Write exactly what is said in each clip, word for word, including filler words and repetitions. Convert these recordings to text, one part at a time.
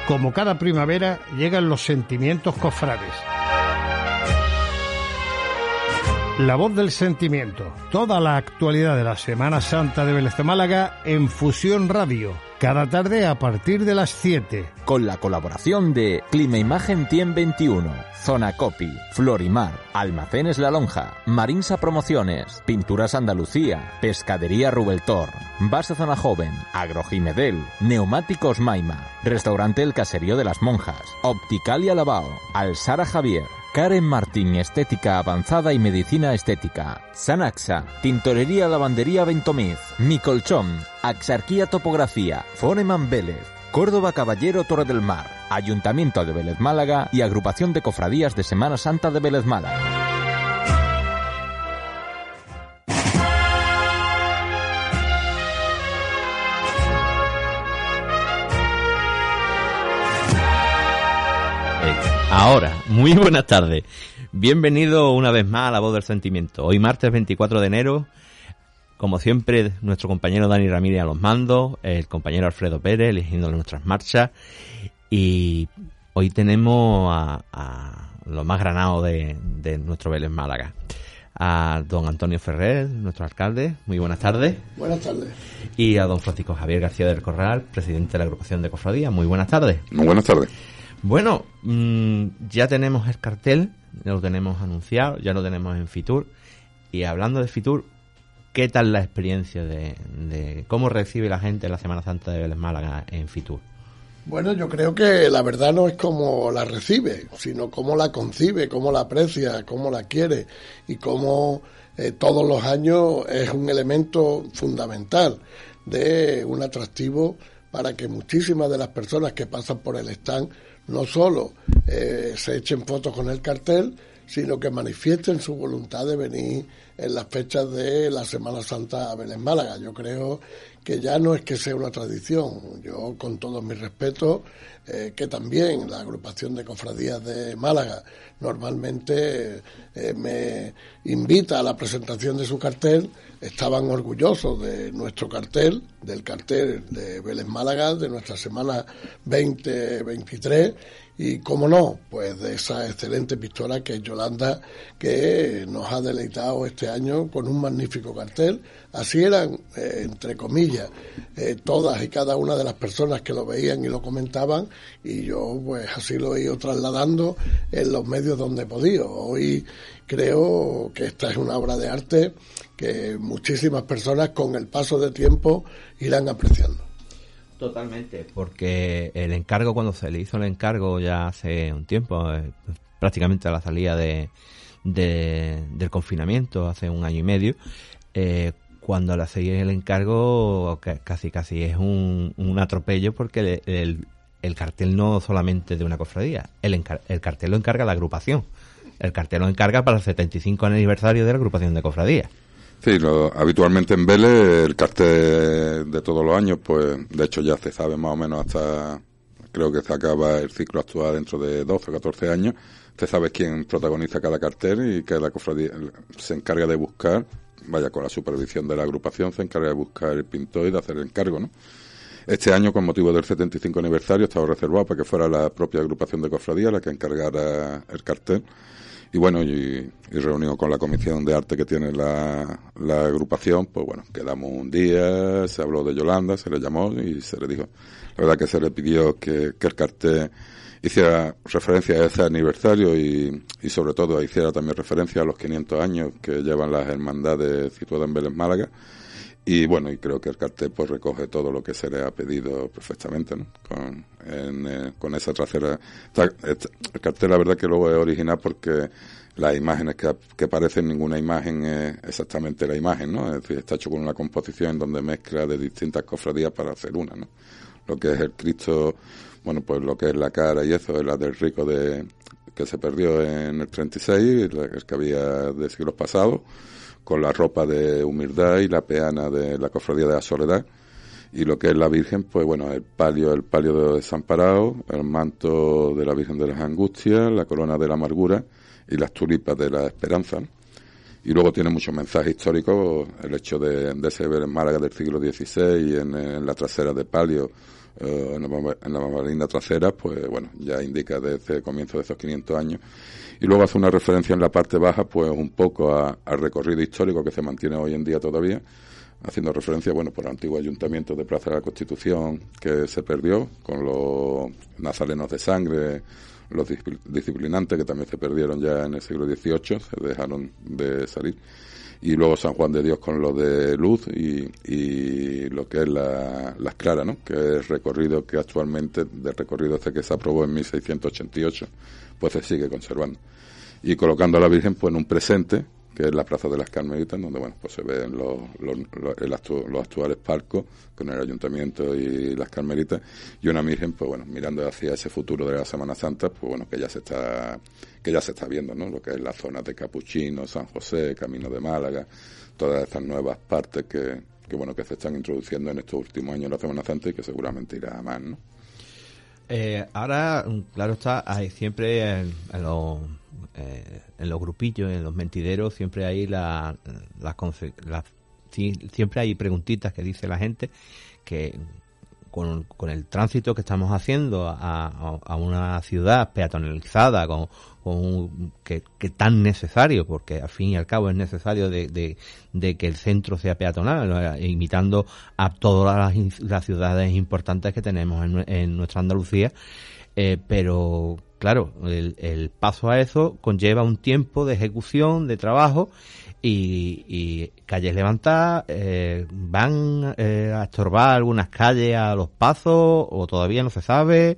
Como cada primavera, llegan los sentimientos cofrades. La voz del sentimiento. Toda la actualidad de la Semana Santa de Vélez de Málaga en Fusión Radio. Cada tarde a partir de las siete. Con la colaboración de Clima Imagen Tien veintiuno, Zona Copi, Florimar, Almacenes La Lonja, Marinsa Promociones, Pinturas Andalucía, Pescadería Rubeltor, Base Zona Joven, Agrojimedel, Neumáticos Maima, Restaurante El Caserío de las Monjas, Opticalia Lavao, Alsara Javier, Karen Martín Estética Avanzada y Medicina Estética, Sanaxa, Tintorería Lavandería Ventomiz, Mi Colchón, Axarquía Topografía, Foreman Vélez, Córdoba Caballero Torre del Mar, Ayuntamiento de Vélez Málaga y Agrupación de Cofradías de Semana Santa de Vélez Málaga. Ahora, muy buenas tardes. Bienvenido una vez más a La Voz del Sentimiento. Hoy martes veinticuatro de enero, como siempre, nuestro compañero Dani Ramírez a los mandos, el compañero Alfredo Pérez eligiendo nuestras marchas. Y hoy tenemos a, a los más granados de, de nuestro Vélez Málaga. A don Antonio Ferrer, nuestro alcalde. Muy buenas tardes. Buenas tardes. Y a don Francisco Javier García del Corral, presidente de la agrupación de cofradías. Muy buenas tardes. Muy buenas tardes. Bueno, mmm, ya tenemos el cartel, ya lo tenemos anunciado, ya lo tenemos en Fitur. Y hablando de Fitur, ¿qué tal la experiencia de, de cómo recibe la gente la Semana Santa de Vélez Málaga en Fitur? Bueno, yo creo que la verdad no es cómo la recibe, sino cómo la concibe, cómo la aprecia, cómo la quiere y cómo eh, todos los años es un elemento fundamental de un atractivo para que muchísimas de las personas que pasan por el stand no solo eh, se echen fotos con el cartel, sino que manifiesten su voluntad de venir en las fechas de la Semana Santa a Vélez Málaga. Yo creo que ya no es que sea una tradición. Yo, con todos mis respetos, eh, que también la agrupación de cofradías de Málaga normalmente eh, me invita a la presentación de su cartel, estaban orgullosos de nuestro cartel, del cartel de Vélez Málaga, de nuestra semana veinte veintitrés, y cómo no, pues de esa excelente pistola que es Yolanda, que nos ha deleitado este año con un magnífico cartel. Así eran, eh, entre comillas, eh, todas y cada una de las personas que lo veían y lo comentaban, y yo pues así lo he ido trasladando en los medios donde he podido. Hoy creo que esta es una obra de arte que muchísimas personas con el paso de tiempo irán apreciando. Totalmente, porque el encargo, cuando se le hizo el encargo ya hace un tiempo, eh, prácticamente a la salida de, de del confinamiento, hace un año y medio, eh, cuando le hacéis el encargo casi casi es un, un atropello, porque el, el, el cartel no solamente de una cofradía, el, encar, el cartel lo encarga la agrupación, el cartel lo encarga para el setenta y cinco aniversario de la agrupación de cofradías. Sí, lo, habitualmente en Vélez el cartel de todos los años, pues de hecho ya se sabe más o menos hasta, creo que se acaba el ciclo actual dentro de doce o catorce años, se sabe quién protagoniza cada cartel y que la cofradía se encarga de buscar, vaya, con la supervisión de la agrupación, se encarga de buscar el pintor y de hacer el encargo, ¿no? Este año, con motivo del setenta y cinco aniversario, estaba reservado para que fuera la propia agrupación de cofradía la que encargara el cartel. Y bueno, y, y reunido con la comisión de arte que tiene la, la agrupación, pues bueno, quedamos un día, se habló de Yolanda, se le llamó y se le dijo, la verdad que se le pidió que, que el cartel hiciera referencia a ese aniversario y, y sobre todo hiciera también referencia a los quinientos años que llevan las hermandades situadas en Vélez Málaga. Y bueno, y creo que el cartel pues recoge todo lo que se le ha pedido perfectamente, ¿no? Con, en, eh, con esa trasera. El cartel, la verdad que luego es original porque las imágenes que, que aparecen, ninguna imagen es exactamente la imagen, ¿no? Es decir, está hecho con una composición donde mezcla de distintas cofradías para hacer una, ¿no? Lo que es el Cristo, bueno, pues lo que es la cara y eso, es la del rico de que se perdió en el treinta y seis, el que había de siglos pasados, con la ropa de humildad y la peana de la cofradía de la Soledad, y lo que es la Virgen, pues bueno, el palio, el palio de Desamparado, el manto de la Virgen de las Angustias, la corona de la Amargura y las tulipas de la Esperanza, ¿no? Y luego tiene muchos mensajes históricos, el hecho de, de ser en Málaga del siglo dieciséis, en, en la trasera de palio, eh, en, la, en la bambalina trasera, pues bueno, ya indica desde el comienzo de esos quinientos años. Y luego hace una referencia en la parte baja, pues un poco a, al recorrido histórico que se mantiene hoy en día todavía, haciendo referencia, bueno, por el antiguo ayuntamiento de Plaza de la Constitución que se perdió, con los nazarenos de sangre, los disciplinantes que también se perdieron ya en el siglo dieciocho, se dejaron de salir, y luego San Juan de Dios con lo de luz y, y lo que es la, las claras, ¿no? Que es el recorrido que actualmente, del recorrido este que se aprobó en mil seiscientos ochenta y ocho, pues se sigue conservando. Y colocando a la Virgen pues en un presente, que es la Plaza de las Carmelitas, donde bueno pues se ven los, los, los, el actu, los actuales palcos con el ayuntamiento y las Carmelitas, y una Virgen pues bueno mirando hacia ese futuro de la Semana Santa, pues bueno que ya se está que ya se está viendo, ¿no? Lo que es la zona de Capuchino, San José, Camino de Málaga, todas estas nuevas partes que, que bueno que se están introduciendo en estos últimos años en la Semana Santa y que seguramente irá a más, ¿no? Eh, ahora, claro está, hay siempre en, en los eh, en los grupillos, en los mentideros, siempre hay la, la, la, siempre hay preguntitas que dice la gente que con, con el tránsito que estamos haciendo a, a, a una ciudad peatonalizada, con, con un, que, que tan necesario, porque al fin y al cabo es necesario de, de, de que el centro sea peatonal, ¿no? Imitando a todas las, las ciudades importantes que tenemos en, en nuestra Andalucía, eh, pero claro, el, el paso a eso conlleva un tiempo de ejecución, de trabajo, y, y calles levantadas, eh, van eh, a estorbar algunas calles a los pasos, o todavía no se sabe,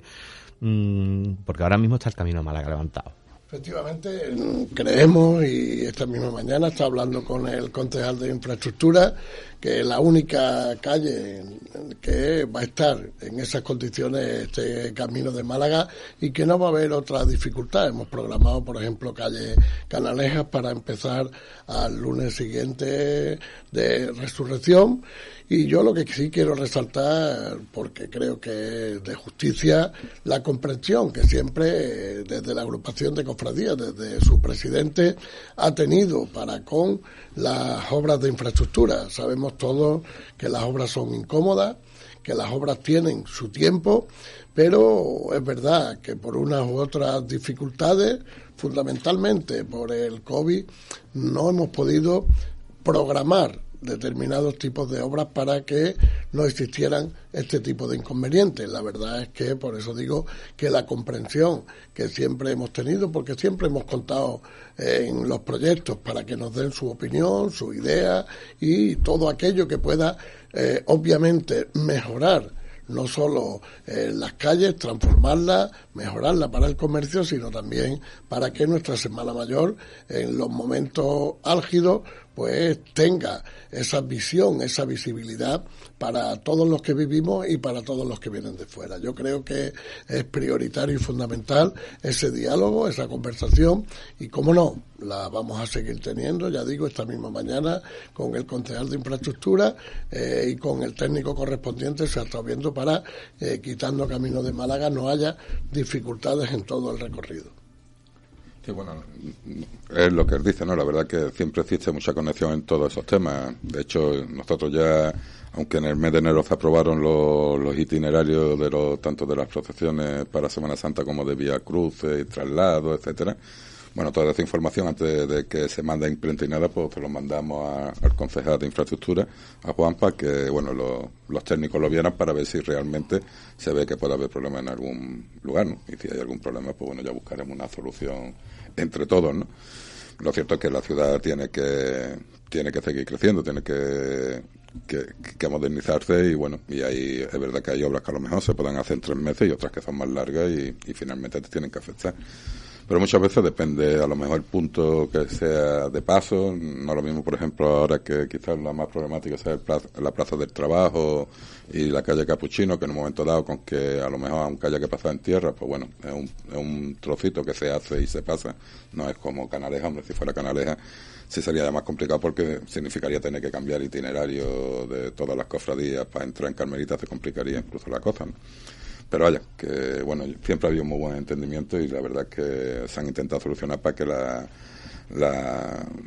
mmm, porque ahora mismo está el camino a Málaga levantado. Efectivamente, creemos, y esta misma mañana está hablando con el concejal de infraestructura, que la única calle que va a estar en esas condiciones este camino de Málaga, y que no va a haber otra dificultad. Hemos programado, por ejemplo, calle Canalejas para empezar al lunes siguiente de Resurrección. Y yo lo que sí quiero resaltar, porque creo que es de justicia, la comprensión que siempre desde la agrupación de cofradías, desde su presidente, ha tenido para con las obras de infraestructura. Sabemos todos que las obras son incómodas, que las obras tienen su tiempo, pero es verdad que por unas u otras dificultades, fundamentalmente por el COVID, no hemos podido programar determinados tipos de obras para que no existieran este tipo de inconvenientes. La verdad es que por eso digo que la comprensión que siempre hemos tenido, porque siempre hemos contado en los proyectos para que nos den su opinión, su idea y todo aquello que pueda eh, obviamente mejorar no solo eh, las calles, transformarlas, mejorarlas para el comercio, sino también para que nuestra Semana Mayor, en los momentos álgidos, pues tenga esa visión, esa visibilidad para todos los que vivimos y para todos los que vienen de fuera. Yo creo que es prioritario y fundamental ese diálogo, esa conversación, y cómo no, la vamos a seguir teniendo, ya digo, esta misma mañana con el concejal de infraestructura eh, y con el técnico correspondiente se ha estado viendo para, eh, quitando Camino de Málaga, no haya dificultades en todo el recorrido. Sí, bueno, es lo que él dice, ¿no? La verdad que siempre existe mucha conexión en todos esos temas. De hecho, nosotros ya, aunque en el mes de enero se aprobaron los, los itinerarios de los tanto de las procesiones para Semana Santa como de Vía Cruces y traslados, etcétera. Bueno, toda esa información antes de que se mande a imprenta y nada, pues se lo mandamos a, al concejal de infraestructura, a Juan, para que, bueno, lo, los técnicos lo vieran para ver si realmente se ve que puede haber problema en algún lugar, ¿no? Y si hay algún problema, pues bueno, ya buscaremos una solución entre todos, ¿no? Lo cierto es que la ciudad tiene que tiene que seguir creciendo, tiene que, que, que modernizarse y bueno, y ahí es verdad que hay obras que a lo mejor se puedan hacer en tres meses y otras que son más largas y, y finalmente te tienen que afectar. Pero muchas veces depende, a lo mejor el punto que sea de paso, no lo mismo, por ejemplo, ahora que quizás la más problemática sea el plaza, la Plaza del Trabajo y la calle Capuchino, que en un momento dado, con que a lo mejor aunque haya que pasar en tierra, pues bueno, es un, es un trocito que se hace y se pasa, no es como Canaleja. Hombre, si fuera Canaleja sí sería ya más complicado porque significaría tener que cambiar itinerario de todas las cofradías para entrar en Carmelita, se complicaría incluso la cosa, ¿no? Pero vaya, que bueno, siempre ha habido un muy buen entendimiento y la verdad es que se han intentado solucionar para que la, la,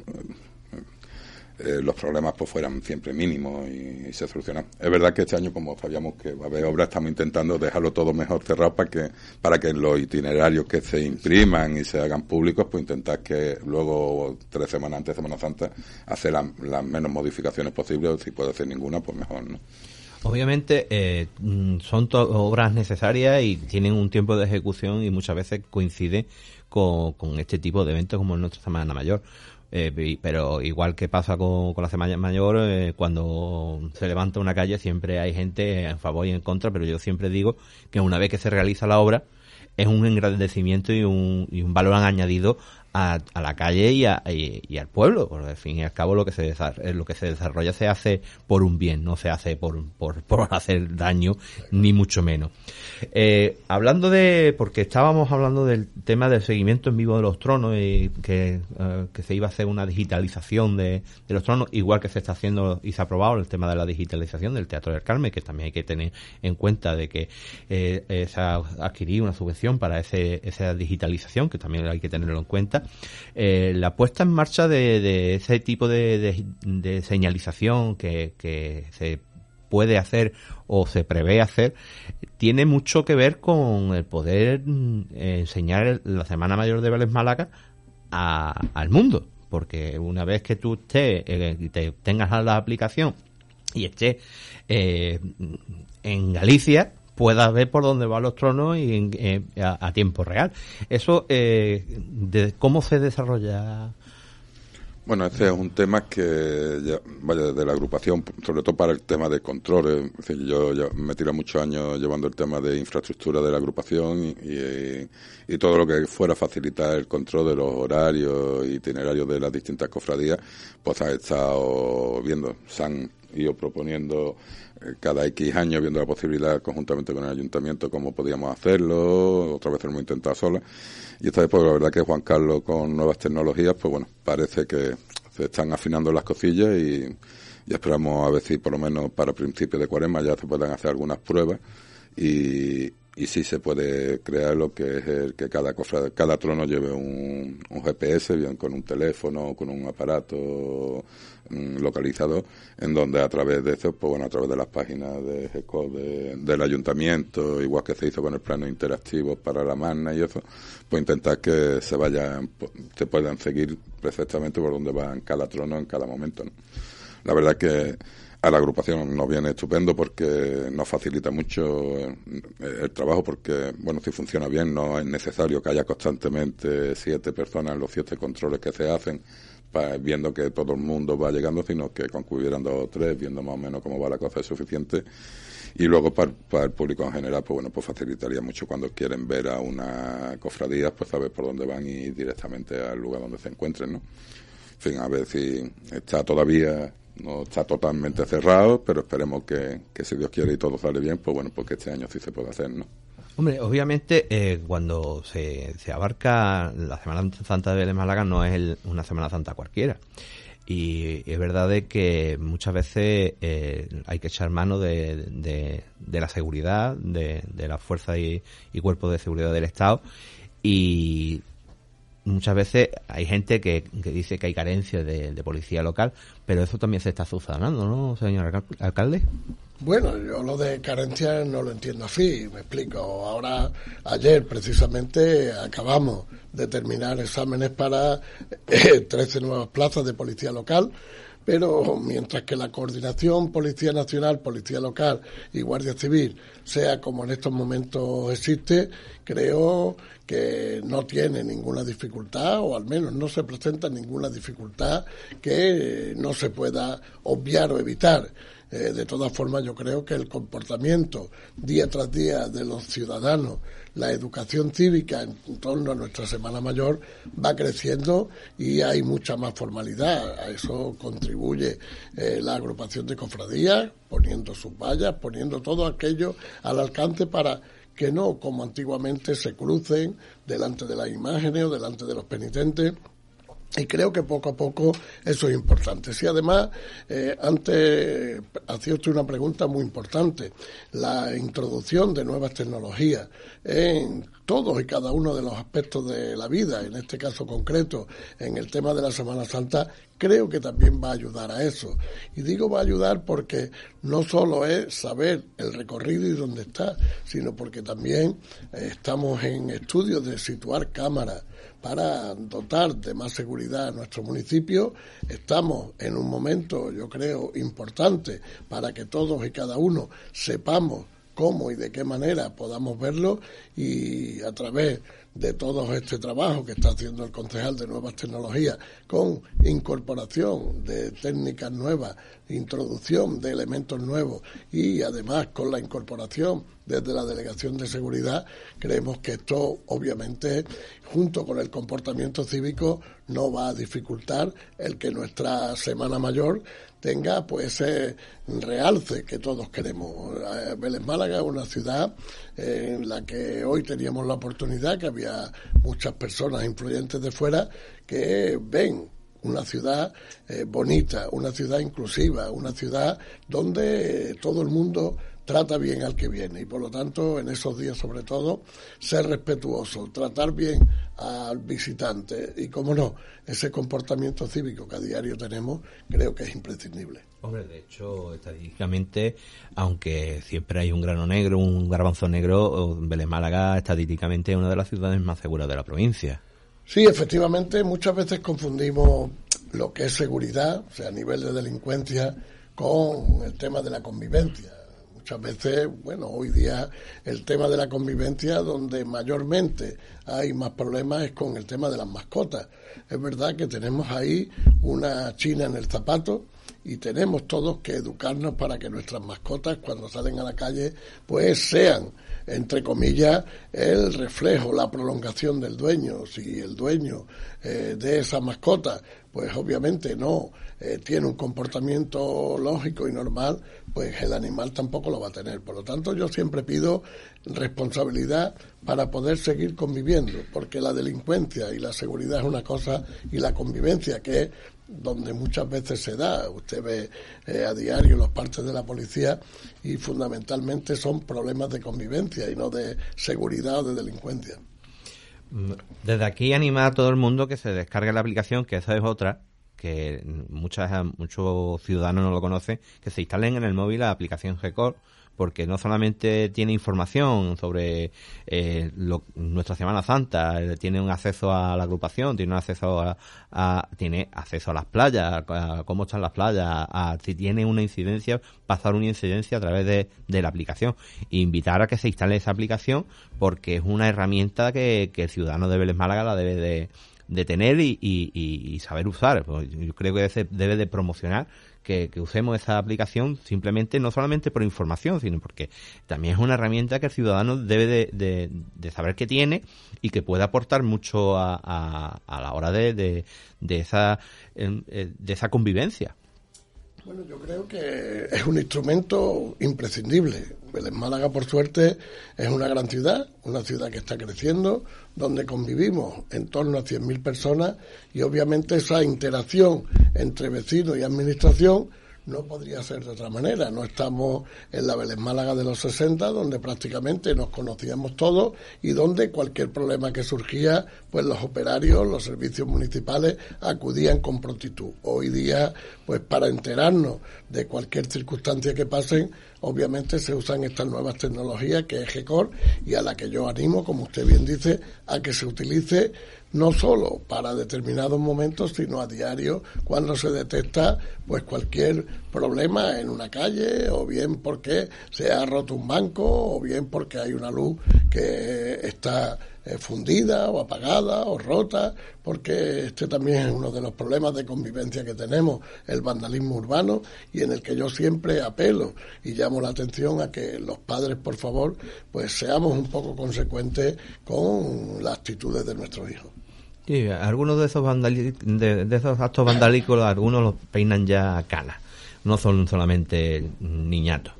eh, los problemas pues fueran siempre mínimos y, y se solucionan. Es verdad que este año, como sabíamos que va a haber obras, estamos intentando dejarlo todo mejor cerrado para que para que los itinerarios que se impriman y se hagan públicos, pues intentar que luego, tres semanas antes de Semana Santa, hacer la, las menos modificaciones posibles, o si puede hacer ninguna, pues mejor, ¿no? Obviamente eh, son to- obras necesarias y tienen un tiempo de ejecución y muchas veces coincide con, con este tipo de eventos como en nuestra Semana Mayor. Eh, pero igual que pasa con, con la Semana Mayor, eh, cuando se levanta una calle siempre hay gente en favor y en contra, pero yo siempre digo que una vez que se realiza la obra es un engrandecimiento y un, y un valor añadido a, a la calle y, a, y, y al pueblo, porque al fin y al cabo lo que se desarrolla, lo que se desarrolla se hace por un bien, no se hace por, por, por hacer daño, ni mucho menos. Eh, hablando de, porque estábamos hablando del tema del seguimiento en vivo de los tronos y que, uh, que se iba a hacer una digitalización de, de los tronos, igual que se está haciendo y se ha aprobado el tema de la digitalización del Teatro del Carmen, que también hay que tener en cuenta de que eh, eh, se ha adquirido una subvención para ese, esa digitalización, que también hay que tenerlo en cuenta. Eh, la puesta en marcha de, de ese tipo de, de, de señalización que, que se puede hacer o se prevé hacer tiene mucho que ver con el poder eh, enseñar la Semana Mayor de Vélez Málaga a, al mundo, porque una vez que tú estés eh, te tengas la aplicación y estés eh, en Galicia, puedas ver por dónde van los tronos y eh, a, a tiempo real. Eso, eh, de ¿cómo se desarrolla? Bueno, este es un tema que, ya, vaya, desde la agrupación, sobre todo para el tema de control. Es decir, yo ya me tiro muchos años llevando el tema de infraestructura de la agrupación y, y, y todo lo que fuera facilitar el control de los horarios e itinerarios de las distintas cofradías, pues ha estado viendo, se han ido proponiendo cada X años, viendo la posibilidad conjuntamente con el ayuntamiento cómo podíamos hacerlo, otra vez lo hemos intentado sola, y esta vez pues la verdad que Juan Carlos con nuevas tecnologías, pues bueno, parece que se están afinando las cosillas y, y esperamos a ver si por lo menos para principios de Cuaresma ya se puedan hacer algunas pruebas y, y sí se puede crear lo que es el que cada cofrade, cada trono lleve un, un G P S, bien con un teléfono, con un aparato localizador, en donde a través de eso, pues bueno, a través de las páginas de G E C O de, del ayuntamiento, igual que se hizo con el plano interactivo para la Magna y eso, pues intentar que se vayan, se puedan seguir perfectamente por donde van cada trono en cada momento, ¿no? La verdad que a la agrupación nos viene estupendo porque nos facilita mucho el, el trabajo, porque, bueno, si funciona bien no es necesario que haya constantemente siete personas en los siete controles que se hacen, para, viendo que todo el mundo va llegando, sino que con que hubieran dos o tres, viendo más o menos cómo va la cosa, es suficiente. Y luego para, para el público en general, pues bueno, pues facilitaría mucho cuando quieren ver a una cofradía, pues saber por dónde van y directamente al lugar donde se encuentren, ¿no? En fin, a ver si está todavía... No está totalmente cerrado, pero esperemos que, que si Dios quiere y todo sale bien, pues bueno, porque este año sí se puede hacer, ¿no? Hombre, obviamente eh, cuando se, se abarca la Semana Santa de Vélez Málaga no es el, una Semana Santa cualquiera. Y es verdad de que muchas veces eh, hay que echar mano de, de, de la seguridad, de, de las fuerzas y, y cuerpos de seguridad del Estado, y muchas veces hay gente que, que dice que hay carencia de, de policía local, pero eso también se está subsanando, ¿no, señor alcalde? Bueno, yo lo de carencia no lo entiendo así, me explico. Ahora, ayer precisamente acabamos de terminar exámenes para eh, trece nuevas plazas de policía local, pero mientras que la coordinación Policía Nacional, Policía Local y Guardia Civil sea como en estos momentos existe, creo que no tiene ninguna dificultad, o al menos no se presenta ninguna dificultad que no se pueda obviar o evitar. Eh, de todas formas, yo creo que el comportamiento día tras día de los ciudadanos, la educación cívica en torno a nuestra Semana Mayor va creciendo y hay mucha más formalidad. A eso contribuye eh, la agrupación de cofradías, poniendo sus vallas, poniendo todo aquello al alcance para que no, como antiguamente, se crucen delante de las imágenes o delante de los penitentes. Y creo que poco a poco eso es importante. Sí, además, eh, antes hacía usted una pregunta muy importante. La introducción de nuevas tecnologías en todos y cada uno de los aspectos de la vida, en este caso concreto, en el tema de la Semana Santa, creo que también va a ayudar a eso. Y digo va a ayudar porque no solo es saber el recorrido y dónde está, sino porque también eh, estamos en estudios de situar cámaras para dotar de más seguridad a nuestro municipio. Estamos en un momento, yo creo, importante para que todos y cada uno sepamos cómo y de qué manera podamos verlo, y a través de todo este trabajo que está haciendo el concejal de Nuevas Tecnologías, con incorporación de técnicas nuevas, introducción de elementos nuevos y además con la incorporación desde la Delegación de Seguridad, creemos que esto obviamente junto con el comportamiento cívico no va a dificultar el que nuestra Semana Mayor tenga pues ese realce que todos queremos. Vélez Málaga es una ciudad en la que hoy teníamos la oportunidad, que había muchas personas influyentes de fuera que ven una ciudad eh, bonita, una ciudad inclusiva, una ciudad donde todo el mundo trata bien al que viene, y por lo tanto en esos días sobre todo ser respetuoso, tratar bien al visitante y, como no, ese comportamiento cívico que a diario tenemos, creo que es imprescindible. Hombre, de hecho, estadísticamente, aunque siempre hay un grano negro, un garbanzo negro, Vélez Málaga estadísticamente es una de las ciudades más seguras de la provincia. Sí, efectivamente, muchas veces confundimos lo que es seguridad, o sea, a nivel de delincuencia, con el tema de la convivencia. Muchas veces, bueno, hoy día el tema de la convivencia, donde mayormente hay más problemas, es con el tema de las mascotas. Es verdad que tenemos ahí una china en el zapato y tenemos todos que educarnos para que nuestras mascotas, cuando salen a la calle, pues sean, entre comillas, el reflejo, la prolongación del dueño. Si el dueño eh, de esa mascota, pues obviamente no eh, tiene un comportamiento lógico y normal, pues el animal tampoco lo va a tener. Por lo tanto, yo siempre pido responsabilidad para poder seguir conviviendo, porque la delincuencia y la seguridad es una cosa, y la convivencia, que es donde muchas veces se da. Usted ve eh, a diario los partes de la policía y fundamentalmente son problemas de convivencia y no de seguridad o de delincuencia. Desde aquí animar a todo el mundo que se descargue la aplicación, que esa es otra, que muchas muchos ciudadanos no lo conocen, que se instalen en el móvil la aplicación G-Cor, porque no solamente tiene información sobre eh, lo, nuestra Semana Santa, eh, tiene un acceso a la agrupación, tiene un acceso a, a tiene acceso a las playas, a, a cómo están las playas, a, a si tiene una incidencia, pasar una incidencia a través de, de la aplicación. E invitar a que se instale esa aplicación, porque es una herramienta que, que el ciudadano de Vélez Málaga la debe de, de tener y, y, y saber usar. Pues yo creo que se debe de promocionar Que, que usemos esa aplicación, simplemente no solamente por información, sino porque también es una herramienta que el ciudadano debe de, de, de saber que tiene y que puede aportar mucho a, a, a la hora de, de, de esa de esa convivencia. Bueno, yo creo que es un instrumento imprescindible. Vélez Málaga, por suerte, es una gran ciudad, una ciudad que está creciendo, donde convivimos en torno a cien mil personas, y obviamente esa interacción entre vecinos y administración no podría ser de otra manera. No estamos en la Vélez Málaga de los sesenta, donde prácticamente nos conocíamos todos y donde cualquier problema que surgía, pues los operarios, los servicios municipales acudían con prontitud. Hoy día, pues para enterarnos de cualquier circunstancia que pasen, obviamente se usan estas nuevas tecnologías, que es G-Cor, y a la que yo animo, como usted bien dice, a que se utilice no solo para determinados momentos, sino a diario, cuando se detecta pues cualquier problema en una calle, o bien porque se ha roto un banco, o bien porque hay una luz que está eh, fundida o apagada o rota, porque este también es uno de los problemas de convivencia que tenemos, el vandalismo urbano, y en el que yo siempre apelo y llamo la atención a que los padres, por favor, pues seamos un poco consecuentes con las actitudes de nuestros hijos. Sí, algunos de esos vandali- de, de esos actos vandálicos, algunos los peinan ya a canas, no son solamente niñatos.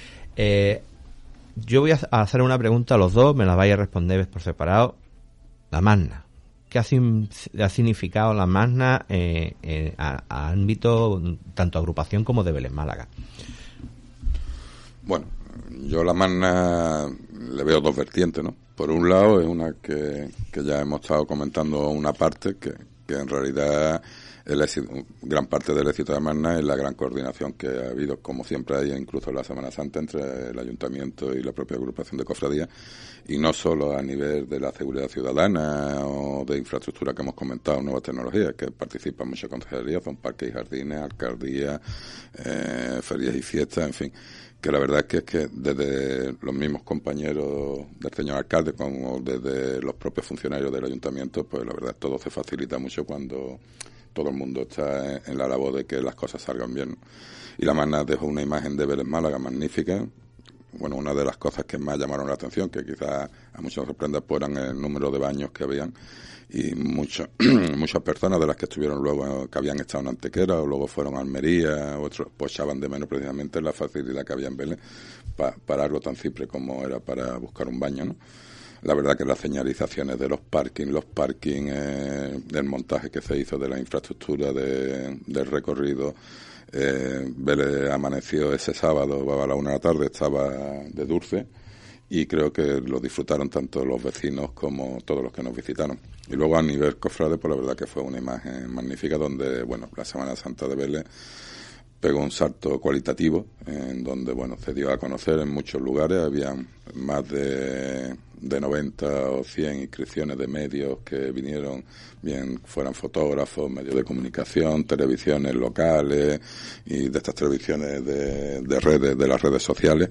Eh, yo voy a hacer una pregunta a los dos, me la vais a responder por separado. La Magna, ¿qué ha, ha significado la Magna eh, eh, a, a ámbito tanto agrupación como de Vélez Málaga? Bueno, yo la Magna le veo dos vertientes, ¿no? por un lado es una que, que ya hemos estado comentando una parte, que, que en realidad el éxito, gran parte del éxito de Magna es la gran coordinación que ha habido, como siempre hay incluso en la Semana Santa, entre el Ayuntamiento y la propia agrupación de cofradías, y no solo a nivel de la seguridad ciudadana o de infraestructura que hemos comentado, nuevas tecnologías, que participan muchas consejerías, son parques y jardines, alcaldías, eh, ferias y fiestas, en fin, que la verdad es que, es que desde los mismos compañeros del señor alcalde como desde los propios funcionarios del ayuntamiento, pues la verdad todo se facilita mucho cuando todo el mundo está en la labor de que las cosas salgan bien. Y la Magna dejó una imagen de Vélez Málaga magnífica. Bueno, una de las cosas que más llamaron la atención, que quizás a muchos nos sorprenda, pues eran el número de baños que habían, y muchos, muchas personas de las que estuvieron luego, que habían estado en Antequera o luego fueron a Almería, otros pues echaban de menos precisamente la facilidad que había en Vélez pa, para algo tan simple como era para buscar un baño, ¿no? La verdad que las señalizaciones de los parkings, los parkings, eh, del montaje que se hizo de la infraestructura de, del recorrido, eh, Vélez amaneció ese sábado, a la una de la tarde, estaba de dulce, y creo que lo disfrutaron tanto los vecinos como todos los que nos visitaron. Y luego a nivel cofrade, pues la verdad que fue una imagen magnífica donde, bueno, la Semana Santa de Vélez pegó un salto cualitativo, en donde, bueno, se dio a conocer en muchos lugares, había más de, de noventa o cien inscripciones de medios que vinieron, bien fueran fotógrafos, medios de comunicación, televisiones locales y de estas televisiones de, de redes, de las redes sociales,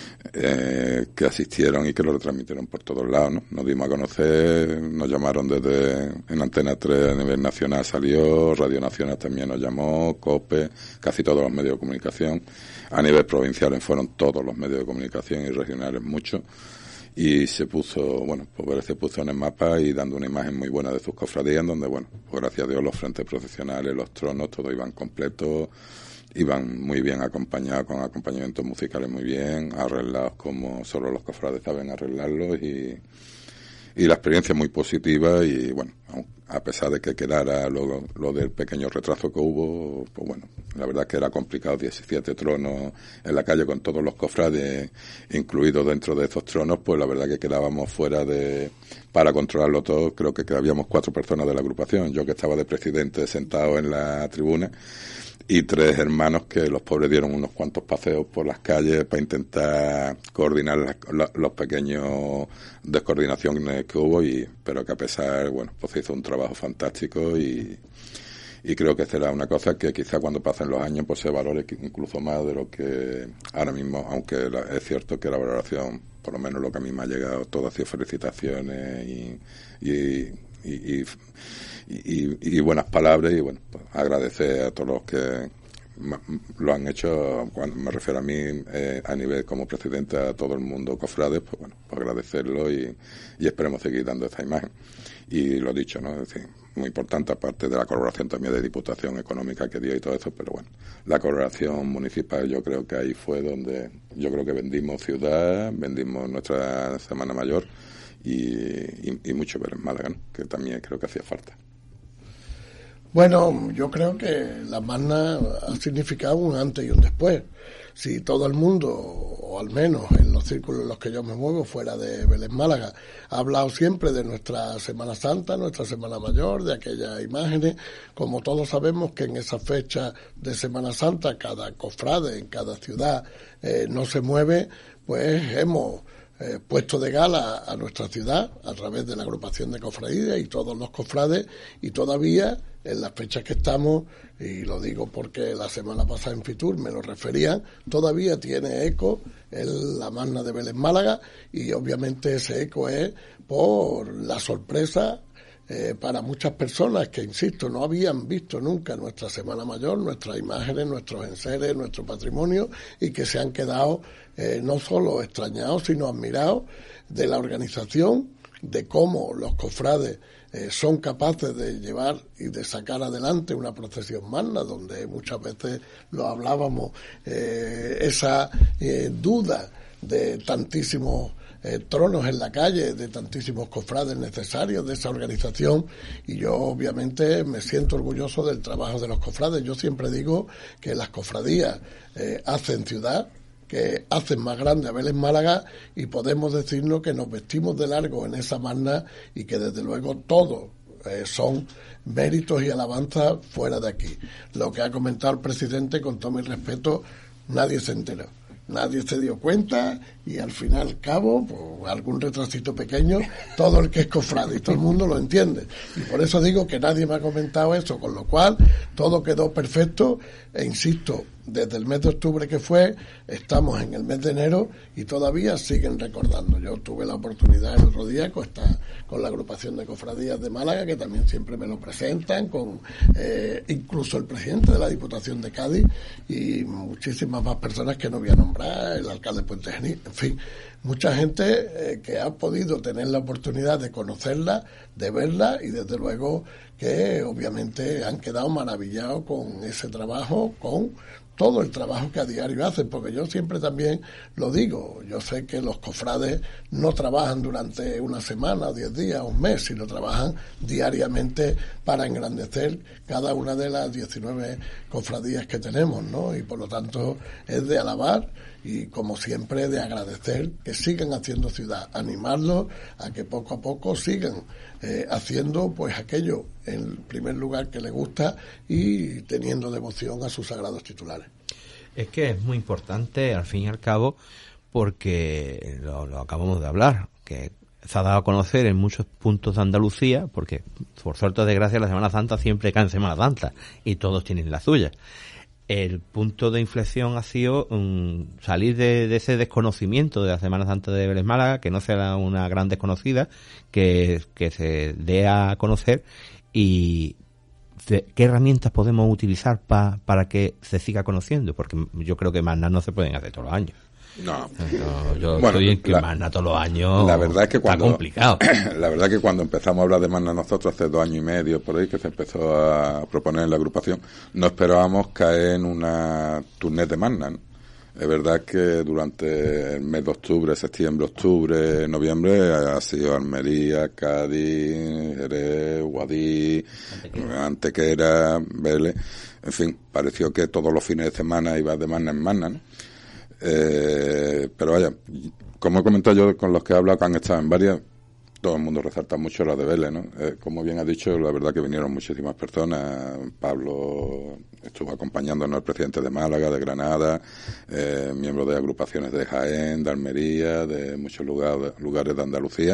eh, que asistieron y que lo retransmitieron por todos lados, ¿no? Nos dimos a conocer, nos llamaron desde, en Antena tres a nivel nacional salió, Radio Nacional también nos llamó, COPE, casi todos los medios de comunicación, a nivel provincial fueron todos los medios de comunicación y regionales muchos, y se puso, bueno, pues se puso en el mapa y dando una imagen muy buena de sus cofradías, donde, bueno, pues gracias a Dios los frentes procesionales, los tronos, todo iban completos, iban muy bien acompañados, con acompañamientos musicales muy bien, arreglados como solo los cofrades saben arreglarlos, y, y la experiencia muy positiva, y bueno, a pesar de que quedara lo, lo del pequeño retraso que hubo, pues bueno, la verdad que era complicado, diecisiete tronos en la calle con todos los cofrades incluidos dentro de esos tronos, pues la verdad que quedábamos fuera de, para controlarlo todo, creo que habíamos cuatro personas de la agrupación, yo que estaba de presidente sentado en la tribuna, y tres hermanos que los pobres dieron unos cuantos paseos por las calles para intentar coordinar las, la, los pequeños descoordinaciones que hubo, y pero que a pesar, bueno, pues se hizo un trabajo fantástico, y, y creo que será una cosa que quizá cuando pasen los años pues se valore incluso más de lo que ahora mismo, aunque la, es cierto que la valoración, por lo menos lo que a mí me ha llegado, todo ha sido felicitaciones y, y, y, y Y, y buenas palabras, y bueno, pues agradecer a todos los que lo han hecho, cuando me refiero a mí, eh, a nivel como presidente, a todo el mundo cofrades, pues bueno, pues agradecerlo, y, y esperemos seguir dando esa imagen. Y lo dicho, ¿no? Es decir, muy importante, aparte de la colaboración también de Diputación Económica que dio y todo eso, pero bueno, la colaboración municipal, yo creo que ahí fue donde yo creo que vendimos ciudad, vendimos nuestra Semana Mayor, y, y, y mucho ver en Málaga, ¿no? Que también creo que hacía falta. Bueno, yo creo que la Magna ha significado un antes y un después. Si todo el mundo, o al menos en los círculos en los que yo me muevo, fuera de Vélez Málaga, ha hablado siempre de nuestra Semana Santa, nuestra Semana Mayor, de aquellas imágenes, como todos sabemos que en esa fecha de Semana Santa, cada cofrade en cada ciudad eh, no se mueve, pues hemos Eh, puesto de gala a nuestra ciudad a través de la agrupación de cofradías y todos los cofrades, y todavía en las fechas que estamos, y lo digo porque la semana pasada en Fitur me lo referían, todavía tiene eco en la Magna de Vélez Málaga, y obviamente ese eco es por la sorpresa eh, para muchas personas que, insisto, no habían visto nunca nuestra Semana Mayor, nuestras imágenes, nuestros enseres, nuestro patrimonio, y que se han quedado eh, no solo extrañados, sino admirados de la organización, de cómo los cofrades eh, son capaces de llevar y de sacar adelante una procesión magna, donde muchas veces lo hablábamos, eh, esa eh, duda de tantísimos Eh, tronos en la calle, de tantísimos cofrades necesarios, de esa organización, y yo obviamente me siento orgulloso del trabajo de los cofrades. Yo siempre digo que las cofradías eh, hacen ciudad, que hacen más grande a Vélez Málaga, y podemos decirnos que nos vestimos de largo en esa magna y que desde luego todos eh, son méritos y alabanzas fuera de aquí. Lo que ha comentado el presidente, con todo mi respeto, nadie se enteró. Nadie se dio cuenta y al fin y al cabo, pues, algún retrasito pequeño, todo el que es cofrade y todo el mundo lo entiende. Y por eso digo que nadie me ha comentado eso, con lo cual todo quedó perfecto e insisto, desde el mes de octubre que fue, estamos en el mes de enero y todavía siguen recordando. Yo tuve la oportunidad el otro día con, esta, con la agrupación de cofradías de Málaga, que también siempre me lo presentan, con eh, incluso el presidente de la Diputación de Cádiz y muchísimas más personas que no voy a nombrar, el alcalde de Puente Genil, en fin, mucha gente eh, que ha podido tener la oportunidad de conocerla, de verla y desde luego que obviamente han quedado maravillados con ese trabajo, con todo el trabajo que a diario hacen, porque yo siempre también lo digo, yo sé que los cofrades no trabajan durante una semana, diez días, un mes, sino trabajan diariamente para engrandecer cada una de las diecinueve cofradías que tenemos, ¿no? Y por lo tanto es de alabar y como siempre de agradecer que sigan haciendo ciudad, animarlos a que poco a poco sigan eh, haciendo pues aquello en primer lugar que les gusta y teniendo devoción a sus sagrados titulares. Es que es muy importante al fin y al cabo porque lo, lo acabamos de hablar, que se ha dado a conocer en muchos puntos de Andalucía, porque por suerte o desgracia la Semana Santa siempre cae en Semana Santa y todos tienen la suya. El punto de inflexión ha sido um, salir de, de ese desconocimiento de la Semana Santa de Vélez Málaga, que no sea una gran desconocida, que, que se dé a conocer y de, qué herramientas podemos utilizar pa, para que se siga conociendo, porque yo creo que magnas no se pueden hacer todos los años. No, no yo bueno, estoy en que la, magna todos los años la verdad es que cuando, está complicado. La verdad es que cuando empezamos a hablar de magna nosotros hace dos años y medio por ahí que se empezó a proponer en la agrupación, no esperábamos caer en una tournée de magna, ¿no? Es verdad que durante el mes de octubre, septiembre, octubre, noviembre ha sido Almería, Cádiz, Jerez, Guadix, Antequera, Antequera, Vélez, en fin, pareció que todos los fines de semana iba de magna en magna, ¿no? Eh, pero vaya, como he comentado yo con los que he hablado que han estado en varias, todo el mundo resalta mucho la de Vélez, ¿no? Eh, como bien ha dicho, la verdad que vinieron muchísimas personas. Pablo estuvo acompañándonos, el presidente de Málaga, de Granada, eh, miembros de agrupaciones de Jaén, de Almería, de muchos lugares, lugares de Andalucía.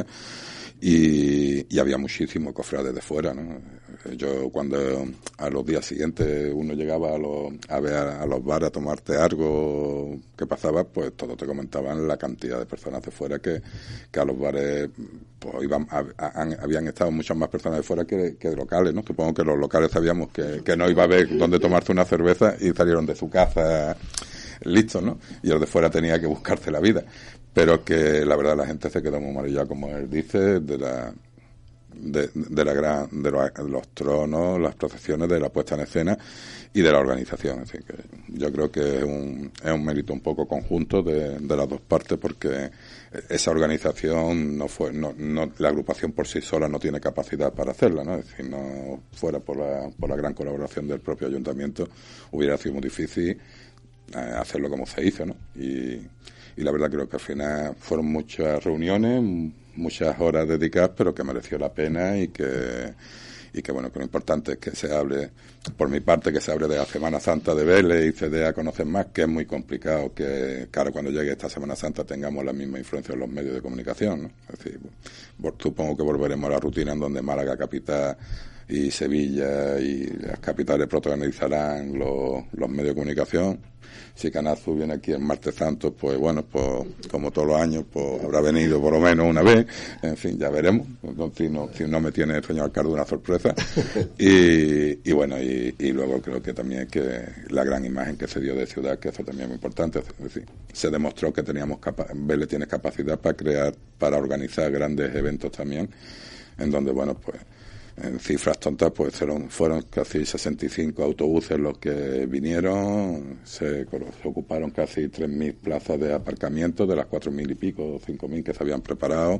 Y, y había muchísimos cofrades de fuera, ¿no? Yo cuando a los días siguientes uno llegaba a, los, a ver a, a los bares a tomarte algo que pasaba, pues todos te comentaban la cantidad de personas de fuera que, que a los bares pues iban, a, a, habían estado muchas más personas de fuera que, que de locales, ¿no? Supongo que los locales sabíamos que, que no iba a haber dónde tomarse una cerveza y salieron de su casa listos, ¿no? Y el de fuera tenía que buscarse la vida. Pero que la verdad la gente se quedó muy maravillada, como él dice, de la de, de la gran de los, de los tronos, las procesiones, de la puesta en escena y de la organización. Así que yo creo que es un es un mérito un poco conjunto de, de las dos partes, porque esa organización no fue no, no la agrupación por sí sola no tiene capacidad para hacerla, ¿no? Es decir, no fuera por la por la gran colaboración del propio ayuntamiento hubiera sido muy difícil eh, hacerlo como se hizo, ¿no? Y Y la verdad creo que al final fueron muchas reuniones, muchas horas dedicadas, pero que mereció la pena y que y que bueno, que lo importante es que se hable, por mi parte, que se hable de la Semana Santa de Vélez y se dé a conocer más, que es muy complicado que, claro, cuando llegue esta Semana Santa tengamos la misma influencia en los medios de comunicación, ¿no? Es decir, supongo que volveremos a la rutina en donde Málaga capital y Sevilla y las capitales protagonizarán los, los medios de comunicación. Si Canal Sur viene aquí el martes santo, pues bueno, pues como todos los años, pues habrá venido por lo menos una vez. En fin, ya veremos. Si no, si no me tiene el señor alcalde una sorpresa. Y, y bueno, y, y luego creo que también es que la gran imagen que se dio de ciudad, que eso también es muy importante. Es decir, se demostró que teníamos capa- Vélez tiene capacidad para crear, para organizar grandes eventos también, en donde, bueno, pues en cifras tontas, pues fueron, fueron casi sesenta y cinco autobuses los que vinieron, se, se ocuparon casi tres mil plazas de aparcamiento de las cuatro mil y pico, cinco mil que se habían preparado.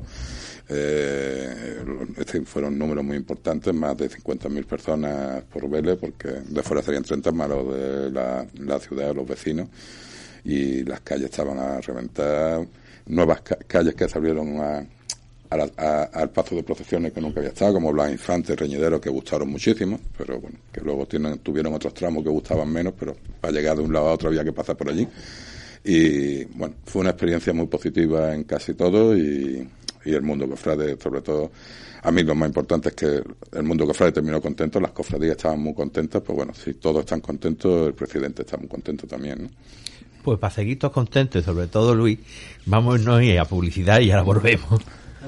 Eh, este fueron números muy importantes, más de cincuenta mil personas por Vélez, porque de fuera serían treinta más los de la, la ciudad, los vecinos. y las calles estaban a reventar, nuevas ca- calles que se abrieron a, a la, a, al paso de procesiones que nunca había estado, como Blas Infante, Reñidero, que gustaron muchísimo, pero bueno, que luego tienen, tuvieron otros tramos que gustaban menos, pero para llegar de un lado a otro había que pasar por allí. Y bueno, fue una experiencia muy positiva en casi todo, y, y el mundo cofrade, sobre todo, a mí lo más importante es que el mundo cofrade terminó contento, las cofradías estaban muy contentas, pues bueno, si todos están contentos, el presidente está muy contento también, ¿no? Pues para seguir todos contentos, y sobre todo Luis, vámonos a publicidad y ahora volvemos.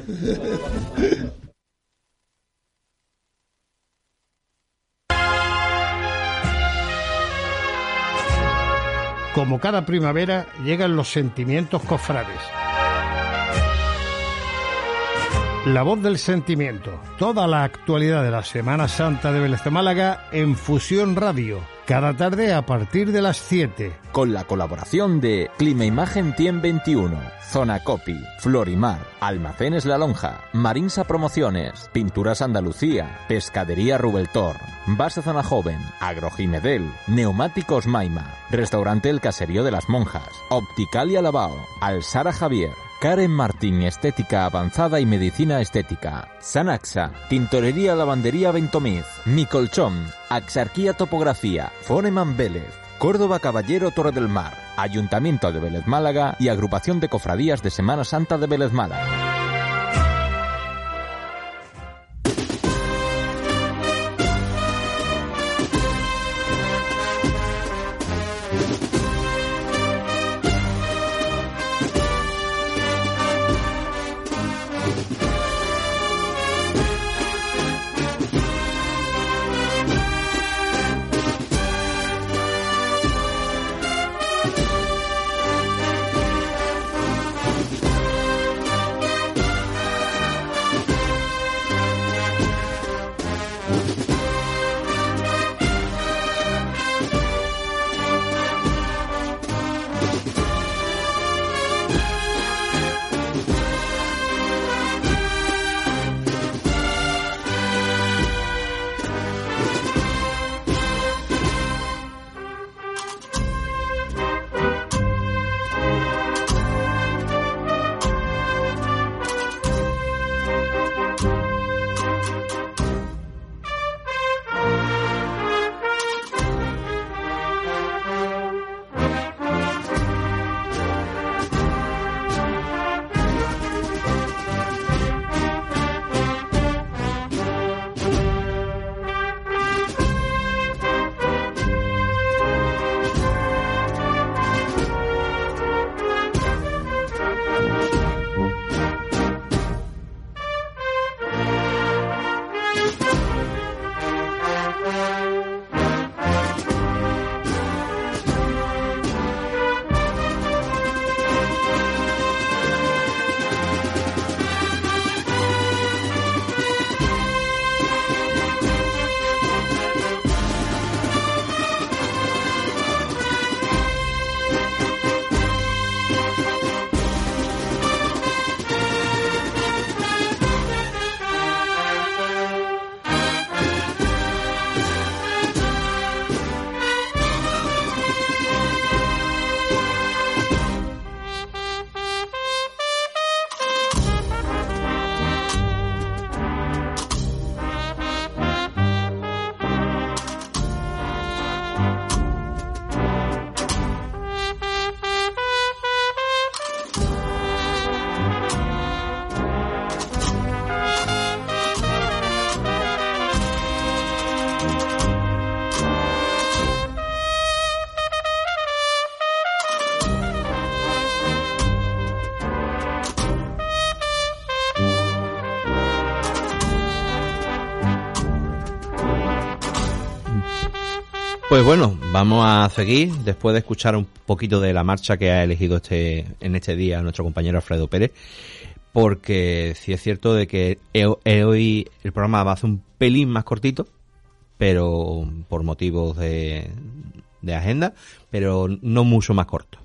Como cada primavera, llegan los sentimientos cofrades. La voz del sentimiento. Toda la actualidad de la Semana Santa de Vélez de Málaga en Fusión Radio. Cada tarde a partir de las siete. Con la colaboración de Clima Imagen Tiem veintiuno, Zona Copy, Florimar, Almacenes La Lonja, Marinsa Promociones, Pinturas Andalucía, Pescadería Rubeltor, Base Zona Joven, Agrojimedel, Neumáticos Maima, Restaurante El Caserío de las Monjas, Opticalia Lavao, Alsara Javier, Karen Martín Estética Avanzada y Medicina Estética, Sanaxa, Tintorería Lavandería Ventomiz, Mi Colchón, Axarquía Topografía, Foreman Vélez, Córdoba Caballero Torre del Mar, Ayuntamiento de Vélez Málaga y Agrupación de Cofradías de Semana Santa de Vélez Málaga. Pues bueno, vamos a seguir después de escuchar un poquito de la marcha que ha elegido este en este día nuestro compañero Alfredo Pérez, porque sí es cierto de que hoy el programa va a ser un pelín más cortito, pero por motivos de, de agenda, pero no mucho más corto.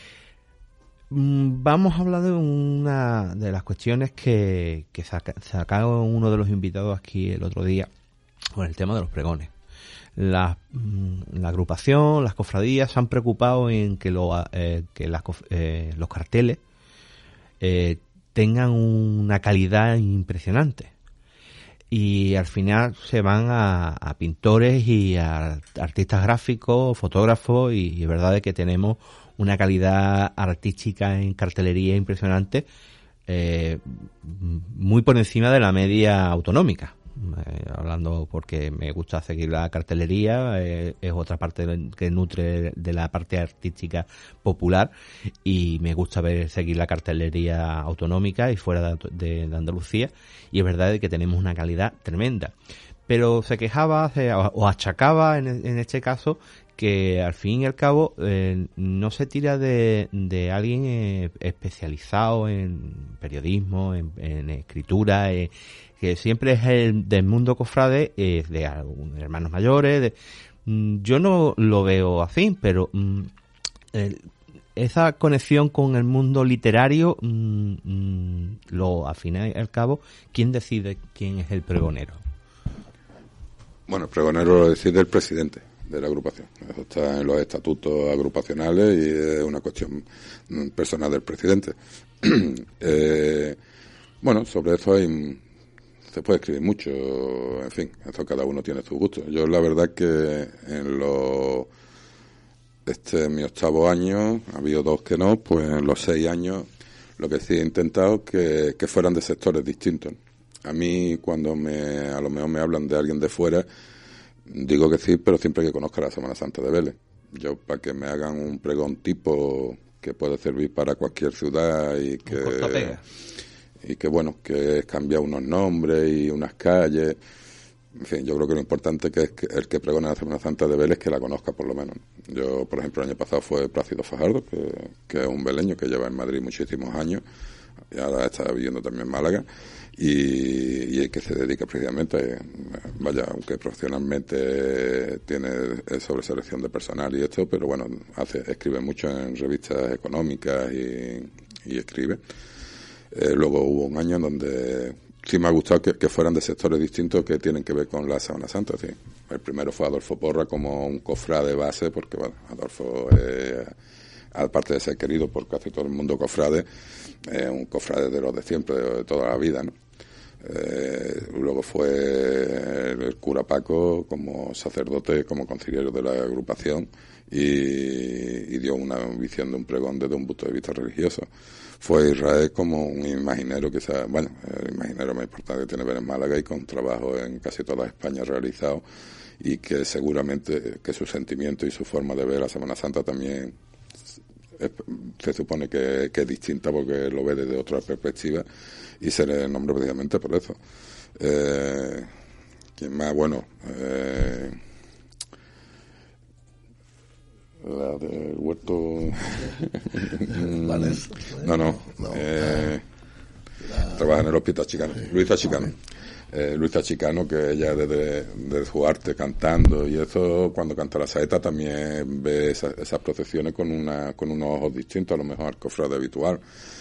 Vamos a hablar de una de las cuestiones que, que saca, sacaron uno de los invitados aquí el otro día con el tema de los pregones. la, la agrupación, las cofradías se han preocupado en que, lo, eh, que las, eh, los carteles eh, tengan una calidad impresionante. Y al final se van a, a pintores y a artistas gráficos, fotógrafos, y, y es verdad que tenemos una calidad artística en cartelería impresionante, eh, muy por encima de la media autonómica. Eh, hablando porque me gusta seguir la cartelería, eh, es otra parte que nutre de la parte artística popular, y me gusta ver seguir la cartelería autonómica y fuera de, de, de Andalucía, y es verdad que tenemos una calidad tremenda. Pero se quejaba se, o achacaba en, en este caso que al fin y al cabo eh, no se tira de, de alguien eh, especializado en periodismo, en, en escritura, eh, que siempre es el del mundo cofrade, eh, de algunos hermanos mayores. De, mm, yo no lo veo así, pero mm, eh, esa conexión con el mundo literario, mm, mm, lo al fin y al cabo, ¿quién decide quién es el pregonero? Bueno, el pregonero lo decide el presidente de la agrupación. Eso está en los estatutos agrupacionales y es una cuestión personal del presidente. eh, bueno, sobre eso hay, se puede escribir mucho, en fin, eso cada uno tiene su gusto. Yo la verdad que en los, este es mi octavo año, ha habido dos que no, pues en los seis años lo que sí he intentado que, que fueran de sectores distintos. A mí cuando me, a lo mejor me hablan de alguien de fuera, digo que sí, pero siempre que conozca la Semana Santa de Vélez. Yo, para que me hagan un pregón tipo que puede servir para cualquier ciudad y que, y que bueno, que es cambiar unos nombres y unas calles. En fin, yo creo que lo importante que es que el que pregone la Semana Santa de Vélez que la conozca por lo menos. Yo, por ejemplo, el año pasado fue Plácido Fajardo, que, que es un veleño que lleva en Madrid muchísimos años y ahora está viviendo también en Málaga. Y, y que se dedica precisamente, vaya, aunque profesionalmente tiene sobre selección de personal y esto, pero bueno, hace escribe mucho en revistas económicas y, y escribe. Eh, luego hubo un año en donde sí me ha gustado que, que fueran de sectores distintos que tienen que ver con la Semana Santa. Sí. El primero fue Adolfo Porra como un cofrade base, porque bueno, Adolfo eh, aparte de ser querido por casi todo el mundo cofrade, eh, un cofrade de los de siempre, de, de toda la vida, ¿no? Eh, luego fue el cura Paco como sacerdote, como conciliario de la agrupación y, y dio una visión de un pregón desde un punto de vista religioso. Fue Israel como un imaginero, quizás, bueno, el imaginero más importante que tiene ver en Málaga y con trabajo en casi toda España realizado, y que seguramente que su sentimiento y su forma de ver la Semana Santa también es, se supone que, que es distinta porque lo ve desde otra perspectiva, y se le nombra precisamente por eso. Eh, ¿Quién más? Bueno, eh, la del huerto. no, no. Eh, trabaja en el Hospital Chicano. Luisa Chicano. Eh, Luisa Chicano, que ella desde, desde su arte cantando y eso, cuando canta la saeta también ve esa, esas procesiones con una con unos ojos distintos a lo mejor al cofrade habitual.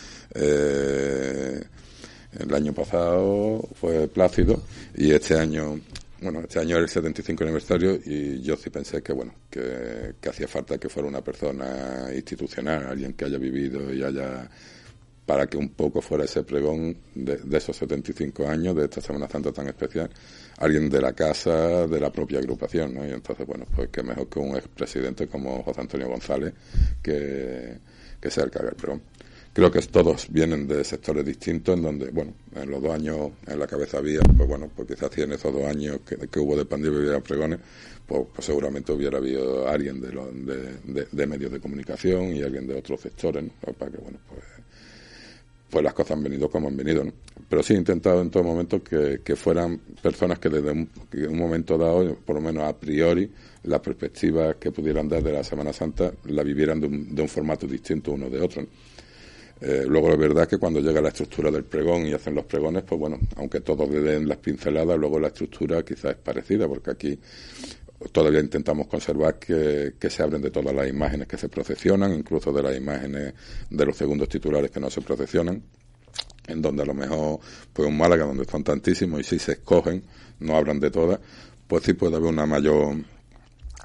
Eh, el año pasado fue Plácido y este año, bueno, este año es el setenta y cinco aniversario y yo sí pensé que bueno, que, que hacía falta que fuera una persona institucional, alguien que haya vivido y haya, para que un poco fuera ese pregón de, de esos setenta y cinco años, de esta Semana Santa tan especial, alguien de la casa, de la propia agrupación, ¿no? Y entonces, bueno, pues qué mejor que un expresidente como José Antonio González que, que sea el que haga el pregón. Creo que todos vienen de sectores distintos, en donde, bueno, en los dos años en la cabeza había, pues bueno, pues quizás en esos dos años que, que hubo de pandemia y hubiera pregones, pues, pues seguramente hubiera habido alguien de, los, de, de, de medios de comunicación y alguien de otros sectores, ¿no? Para que, bueno, pues pues las cosas han venido como han venido, ¿no? Pero sí he intentado en todo momento que, que fueran personas que desde un, que un momento dado, por lo menos a priori, las perspectivas que pudieran dar de la Semana Santa la vivieran de un, de un formato distinto uno de otro, ¿no? Eh, luego la verdad es que cuando llega la estructura del pregón y hacen los pregones, pues bueno, aunque todos le den las pinceladas, luego la estructura quizás es parecida, porque aquí todavía intentamos conservar que, que se hablen de todas las imágenes que se procesionan, incluso de las imágenes de los segundos titulares que no se procesionan, en donde a lo mejor, pues un Málaga donde son tantísimos y si se escogen, no hablan de todas, pues sí puede haber una mayor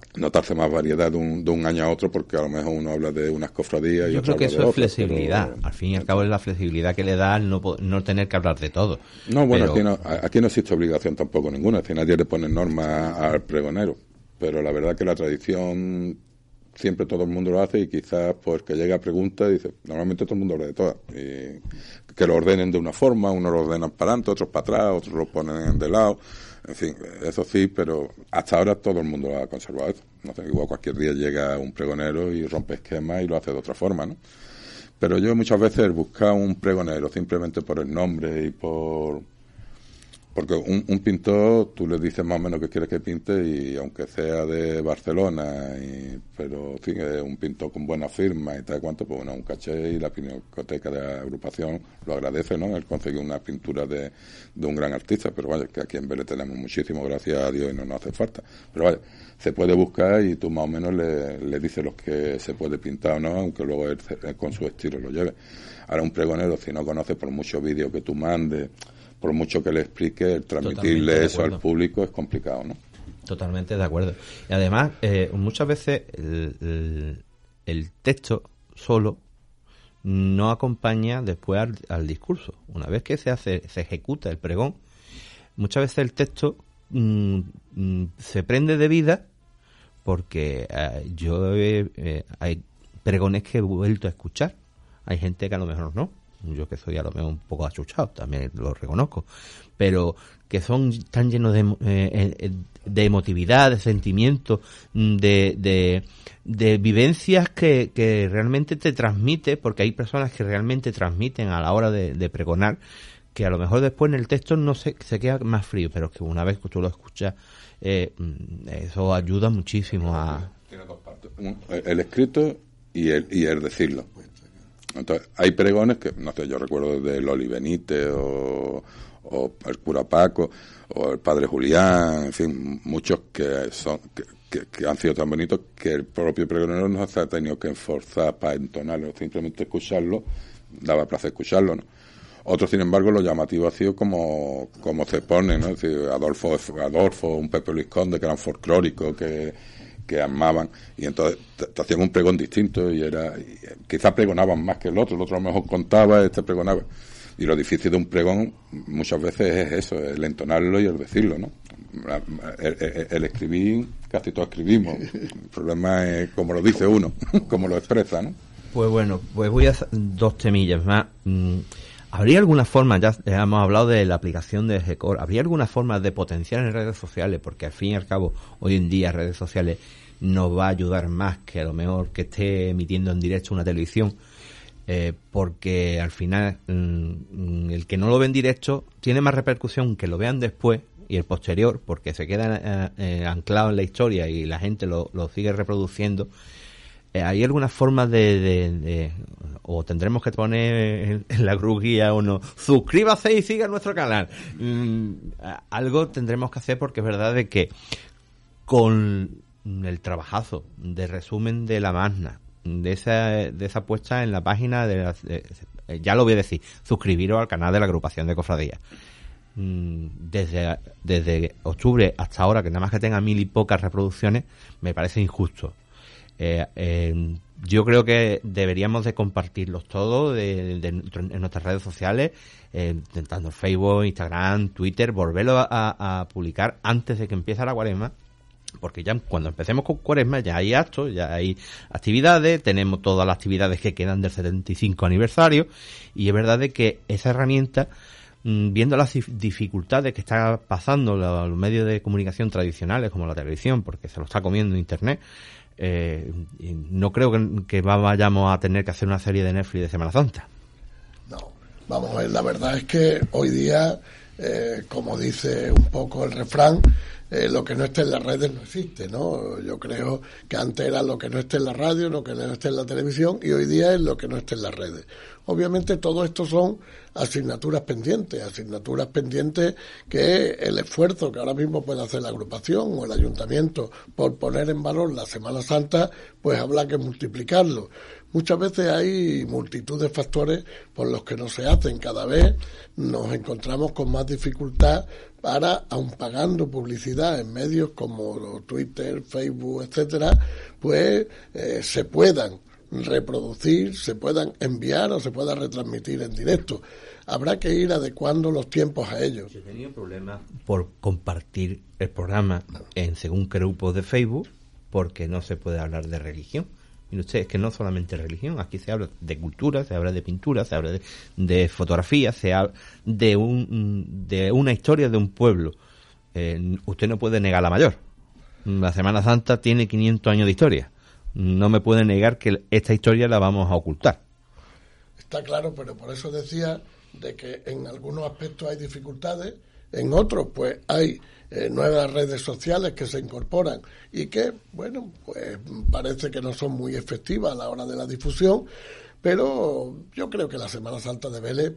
notarse más variedad de un, de un año a otro, porque a lo mejor uno habla de unas cofradías y yo otro creo que habla eso de es otras, flexibilidad, pero... al fin y al cabo es la flexibilidad que le da al no, no tener que hablar de todo. No, bueno, pero... aquí, no, aquí no existe obligación tampoco ninguna, es decir, nadie le pone normas al pregonero, pero la verdad que la tradición siempre todo el mundo lo hace, y quizás pues que llega a preguntas y dice, normalmente todo el mundo habla de todas, y que lo ordenen de una forma, unos lo ordenan para adelante, otros para atrás, otros lo ponen de lado. En fin, eso sí, pero hasta ahora todo el mundo lo ha conservado. No sé, igual cualquier día llega un pregonero y rompe esquemas y lo hace de otra forma, ¿no? Pero yo muchas veces buscar un pregonero simplemente por el nombre y por... Porque un, un pintor, tú le dices más o menos que quieres que pinte, y aunque sea de Barcelona, y, pero en fin, es un pintor con buena firma y tal cuanto, pues bueno, un caché, y la pinacoteca de la agrupación lo agradece, ¿no? El conseguir una pintura de, de un gran artista, pero vaya, que aquí en Vélez tenemos muchísimo, gracias a Dios, y no nos hace falta. Pero vaya, se puede buscar y tú más o menos le, le dices los que se puede pintar o no, aunque luego él, él con su estilo lo lleve. Ahora un pregonero, si no conoces, por muchos vídeos que tú mandes, por mucho que le explique, el transmitirle eso al público es complicado, ¿no? Totalmente de acuerdo. Y además, eh, muchas veces el, el, el texto solo no acompaña después al, al discurso. Una vez que se hace, se ejecuta el pregón, muchas veces el texto mmm, mmm, se prende de vida, porque eh, yo eh, eh, hay pregones que he vuelto a escuchar. Hay gente que a lo mejor no. Yo que soy a lo mejor un poco achuchado, también lo reconozco, pero que son tan llenos de, eh, de emotividad, de sentimientos, de, de, de vivencias que, que realmente te transmite, porque hay personas que realmente transmiten a la hora de, de pregonar, que a lo mejor después en el texto no se, se queda más frío, pero que una vez que tú lo escuchas, eh, eso ayuda muchísimo a... Tiene dos partes, el escrito y el, y el decirlo. Entonces, hay pregones que, no sé, yo recuerdo de Loli Benítez o, o el cura Paco o el padre Julián, en fin, muchos que son que, que, que han sido tan bonitos que el propio pregonero no se ha tenido que esforzar para entonarlo, simplemente escucharlo, daba placer escucharlo, ¿no? Otros, sin embargo, lo llamativo ha sido como, como se pone, ¿no? Es decir, Adolfo, Adolfo, un Pepe Luis Conde, que eran folclóricos, que... que amaban, y entonces te, te hacían un pregón distinto, y era y, quizás pregonaban más que el otro, el otro a lo mejor contaba, este pregonaba, y lo difícil de un pregón muchas veces es eso, el entonarlo y el decirlo, ¿no? El, el, el escribir, casi todos escribimos, el problema es cómo lo dice uno, cómo lo expresa, ¿no? Pues bueno, pues voy a hacer dos temillas más. ¿Habría alguna forma, ya hemos hablado de la aplicación de G-Core, ¿habría alguna forma de potenciar en redes sociales? Porque al fin y al cabo, hoy en día redes sociales nos va a ayudar más que a lo mejor que esté emitiendo en directo una televisión, eh, porque al final mmm, el que no lo ve en directo tiene más repercusión que lo vean después y el posterior, porque se queda eh, anclado en la historia y la gente lo, lo sigue reproduciendo. ¿Hay alguna forma de, de, de o tendremos que poner en la cruz guía o no, suscríbase y siga nuestro canal? Mm, algo tendremos que hacer, porque es verdad de que con el trabajazo de resumen de la Magna, de esa de esa puesta en la página de, la, de ya lo voy a decir, suscribiros al canal de la agrupación de cofradías. Mm, desde desde octubre hasta ahora, que nada más que tenga mil y pocas reproducciones, me parece injusto. Eh, eh, yo creo que deberíamos de compartirlos todos de, de, de, en nuestras redes sociales, eh, tanto Facebook, Instagram, Twitter, volverlo a, a publicar antes de que empiece la cuaresma, porque ya cuando empecemos con cuaresma ya hay actos, ya hay actividades, tenemos todas las actividades que quedan del setenta y cinco aniversario, y es verdad de que esa herramienta, mmm, viendo las dificultades que está pasando los, los medios de comunicación tradicionales como la televisión, porque se lo está comiendo Internet, Eh, no creo que, que vayamos a tener que hacer una serie de Netflix de Semana Santa. No, vamos a ver, la verdad es que hoy día, eh, como dice un poco el refrán, eh, lo que no esté en las redes no existe, ¿no? Yo creo que antes era lo que no esté en la radio, lo que no esté en la televisión, y hoy día es lo que no esté en las redes. Obviamente todo esto son asignaturas pendientes, asignaturas pendientes que el esfuerzo que ahora mismo puede hacer la agrupación o el ayuntamiento por poner en valor la Semana Santa, pues habrá que multiplicarlo. muchas veces hay multitud de factores por los que no se hacen. Cada vez nos encontramos con más dificultad para, aun pagando publicidad en medios como Twitter, Facebook, etcétera, pues eh, se puedan reproducir, se puedan enviar o se pueda retransmitir en directo. Habrá que ir adecuando los tiempos a ellos. Yo he tenido problemas por compartir el programa en según qué grupos de Facebook, porque no se puede hablar de religión. Mire usted, es que no solamente religión, aquí se habla de cultura, se habla de pintura, se habla de, de fotografía, se habla de un de una historia de un pueblo. Eh, usted no puede negar la mayor. La Semana Santa tiene quinientos años de historia. No me puede negar que esta historia la vamos a ocultar. Está claro, pero por eso decía de que en algunos aspectos hay dificultades, en otros pues hay eh, nuevas redes sociales que se incorporan y que, bueno, pues parece que no son muy efectivas a la hora de la difusión, pero yo creo que la Semana Santa de Vélez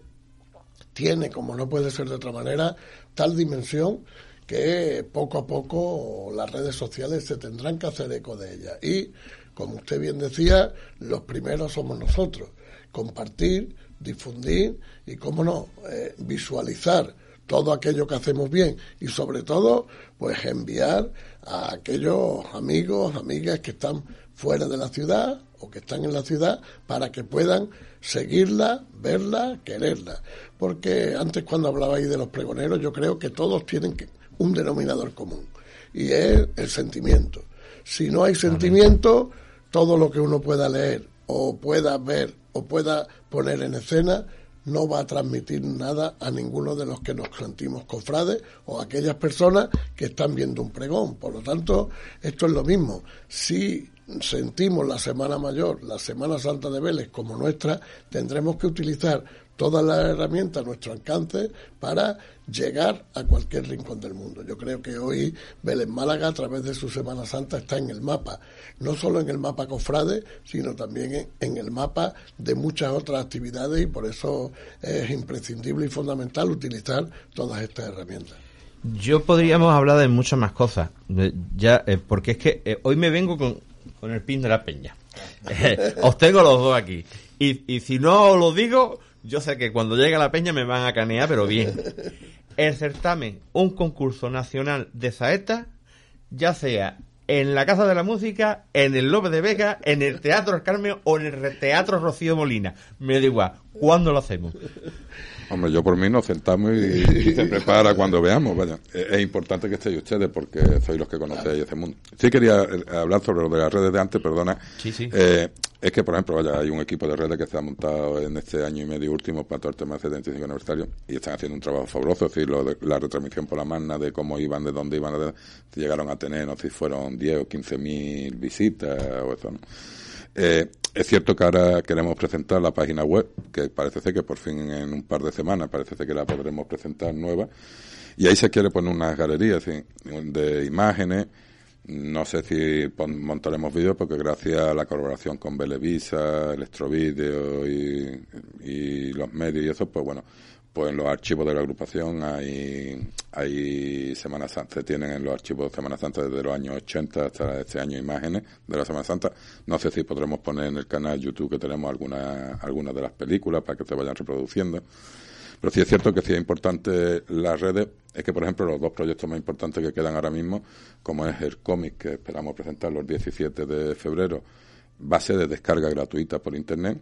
tiene, como no puede ser de otra manera, tal dimensión que poco a poco las redes sociales se tendrán que hacer eco de ella. Y, como usted bien decía, los primeros somos nosotros. Compartir, difundir y, cómo no, eh, visualizar todo aquello que hacemos bien y, sobre todo, pues enviar a aquellos amigos, amigas que están fuera de la ciudad o que están en la ciudad para que puedan seguirla, verla, quererla. Porque antes, cuando hablabais de los pregoneros, yo creo que todos tienen que, un denominador común y es el sentimiento. Si no hay sentimiento, todo lo que uno pueda leer o pueda ver o pueda poner en escena no va a transmitir nada a ninguno de los que nos sentimos cofrades o a aquellas personas que están viendo un pregón. Por lo tanto, esto es lo mismo. Si sentimos la Semana Mayor, la Semana Santa de Vélez como nuestra, tendremos que utilizar todas las herramientas a nuestro alcance para llegar a cualquier rincón del mundo. Yo creo que hoy Vélez Málaga, a través de su Semana Santa, está en el mapa, no solo en el mapa cofrade, sino también en, en el mapa de muchas otras actividades, y por eso es imprescindible y fundamental utilizar todas estas herramientas. Yo podríamos hablar de muchas más cosas, ya eh, porque es que eh, hoy me vengo con, con el pin de la peña. Eh, os tengo los dos aquí. Y, y si no os lo digo, yo sé que cuando llegue a la peña me van a canear, pero bien. El certamen, un concurso nacional de saeta, ya sea en la Casa de la Música, en el Lope de Vega, en el Teatro El Carmen o en el Teatro Rocío Molina. Me da igual. ¿Cuándo lo hacemos? Hombre, yo por mí nos sentamos y, y se prepara cuando veamos. Vaya, es, es importante que estéis ustedes porque sois los que conocéis ese mundo. Sí quería hablar sobre lo de las redes de antes, perdona. Sí, sí. Eh, es que, por ejemplo, vaya, hay un equipo de redes que se ha montado en este año y medio último para todo el tema del setenta y cinco aniversario y están haciendo un trabajo fabuloso. Es decir, lo de, la retransmisión por la magna de cómo iban, de dónde iban, de, llegaron a tener, no sé si fueron diez o quince mil visitas o eso, ¿no? Eh, es cierto que ahora queremos presentar la página web, que parece ser que por fin en un par de semanas parece ser que la podremos presentar nueva, y ahí se quiere poner unas galerías ¿sí? de imágenes. No sé si pon, montaremos vídeos porque gracias a la colaboración con Belevisa, Electrovideo y, y los medios y eso, pues bueno, pues en los archivos de la agrupación hay, hay Semana Santa, se tienen en los archivos de Semana Santa desde los años ochenta hasta este año imágenes de la Semana Santa. No sé si podremos poner en el canal YouTube que tenemos algunas algunas de las películas para que se vayan reproduciendo. Pero sí es cierto que sí es importante las redes. Es que, por ejemplo, los dos proyectos más importantes que quedan ahora mismo, como es el cómic que esperamos presentar los diecisiete de febrero, va a ser de descarga gratuita por internet.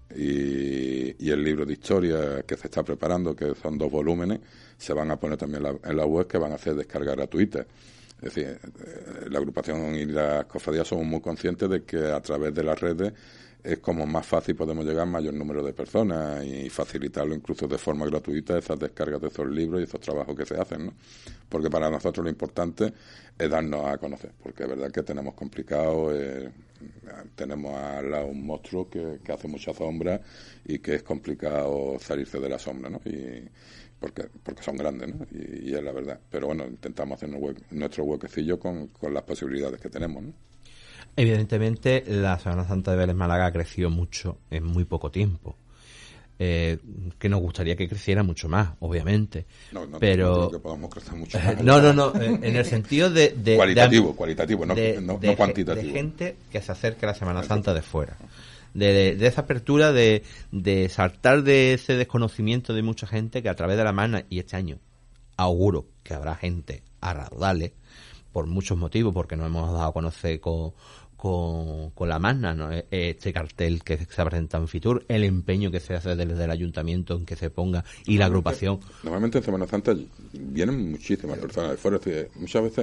Y, y el libro de historia que se está preparando, que son dos volúmenes, se van a poner también en la, en la web, que van a hacer descarga gratuita. Es decir, la agrupación y las cofradías somos muy conscientes de que a través de las redes es como más fácil podemos llegar a mayor número de personas y facilitarlo incluso de forma gratuita, esas descargas de esos libros y esos trabajos que se hacen, ¿no? Porque para nosotros lo importante es darnos a conocer, porque es verdad que tenemos complicado, eh, tenemos al lado un monstruo que, que hace mucha sombra y que es complicado salirse de la sombra, ¿no? Y porque porque son grandes, ¿no? Y, y es la verdad. Pero bueno, intentamos hacer nuestro huequecillo con, con las posibilidades que tenemos, ¿no? Evidentemente, la Semana Santa de Vélez Málaga ha crecido mucho en muy poco tiempo. Eh, que nos gustaría que creciera mucho más, obviamente. No, no, pero no creo que podamos crecer mucho más. no, no, no, en el sentido de... de cualitativo, de, cualitativo, no, de, no, de, no cuantitativo. De gente que se acerque a la Semana Santa de fuera. de, de esa apertura, de, de saltar de ese desconocimiento de mucha gente que a través de la Magna, y este año auguro que habrá gente a raudales, por muchos motivos, porque nos hemos dado a conocer con, con, con la Magna, ¿no? Este cartel que se presenta en Fitur, el empeño que se hace desde el ayuntamiento en que se ponga, y la agrupación. Normalmente en Semana Santa vienen muchísimas personas de fuera, muchas veces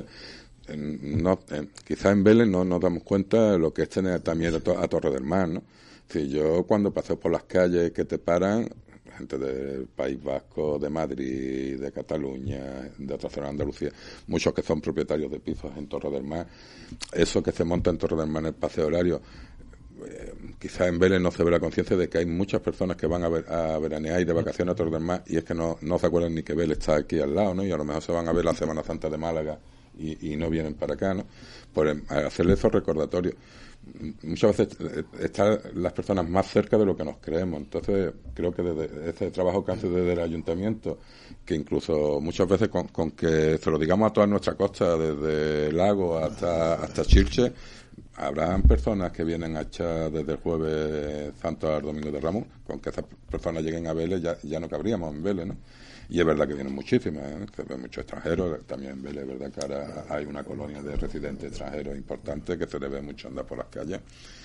no, eh, quizás en Vélez no nos damos cuenta de lo que es tener también a, to, a Torre del Mar, ¿no? Si yo cuando paseo por las calles que te paran, gente del País Vasco, de Madrid, de Cataluña, de otra zona de Andalucía, muchos que son propietarios de pisos en Torre del Mar, eso que se monta en Torre del Mar en el paseo horario, eh, quizás en Vélez no se ve la conciencia de que hay muchas personas que van a, ver, a veranear y de vacaciones a Torre del Mar, y es que no, no se acuerdan ni que Vélez está aquí al lado, ¿no? Y a lo mejor se van a ver la Semana Santa de Málaga y, y no vienen para acá, ¿no? Por hacerle esos recordatorios. Muchas veces están las personas más cerca de lo que nos creemos. Entonces creo que desde ese trabajo que hace desde el ayuntamiento, que incluso muchas veces con, con que se lo digamos a toda nuestra costa, desde Lago hasta hasta Chirche, habrán personas que vienen a echar desde el Jueves Santo al Domingo de Ramos. Con que esas personas lleguen a Vélez ya, ya no cabríamos en Vélez, ¿no? Y es verdad que vienen muchísimas, ¿eh? Se ven muchos extranjeros, también en Vélez es verdad que ahora hay una colonia de residentes extranjeros importante que se le ve mucho andar por las calles.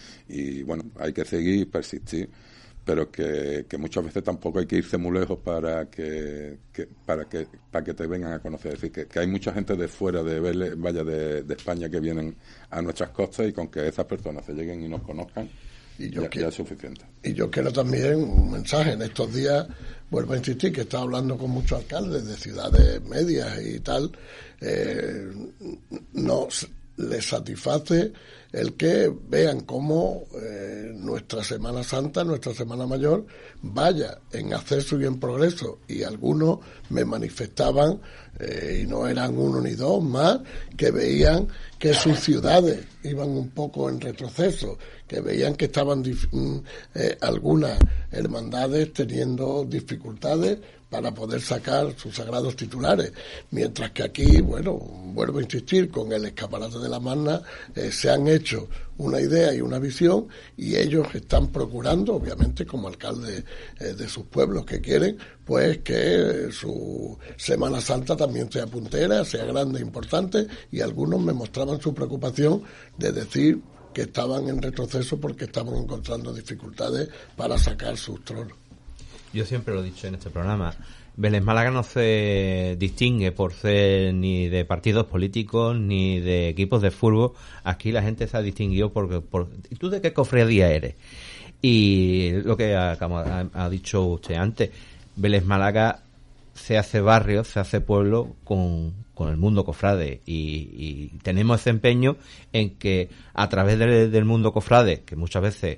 Y bueno, hay que seguir y persistir, pero que, que muchas veces tampoco hay que irse muy lejos para que, que para que para que te vengan a conocer. Es decir, que, que hay mucha gente de fuera de Vélez, vaya de, de España, que vienen a nuestras costas, y con que esas personas se lleguen y nos conozcan, y yo ya, quiero, ya es suficiente. Y yo quiero también un mensaje. En estos días, vuelvo a insistir, que he estado hablando con muchos alcaldes de ciudades medias y tal, eh, nos les satisface el que vean cómo eh, nuestra Semana Santa, nuestra Semana Mayor, vaya en ascenso y en progreso. Y algunos me manifestaban, eh, y no eran uno ni dos más, que veían que sus ciudades iban un poco en retroceso, que veían que estaban dif- eh, algunas hermandades teniendo dificultades para poder sacar sus sagrados titulares, mientras que aquí, bueno, vuelvo a insistir, con el escaparate de la Magna eh, se han hecho una idea y una visión, y ellos están procurando, obviamente como alcaldes eh, de sus pueblos que quieren, pues que su Semana Santa también sea puntera, sea grande e importante, y algunos me mostraban su preocupación de decir que estaban en retroceso porque estaban encontrando dificultades para sacar sus tronos. Yo siempre lo he dicho en este programa, Vélez Málaga no se distingue por ser ni de partidos políticos ni de equipos de fútbol. Aquí la gente se ha distinguido por, por ¿y tú de qué cofradía eres? Y lo que ha, ha, ha dicho usted antes, Vélez Málaga se hace barrio, se hace pueblo con, con el mundo cofrade, y, y tenemos ese empeño en que a través de, del mundo cofrade, que muchas veces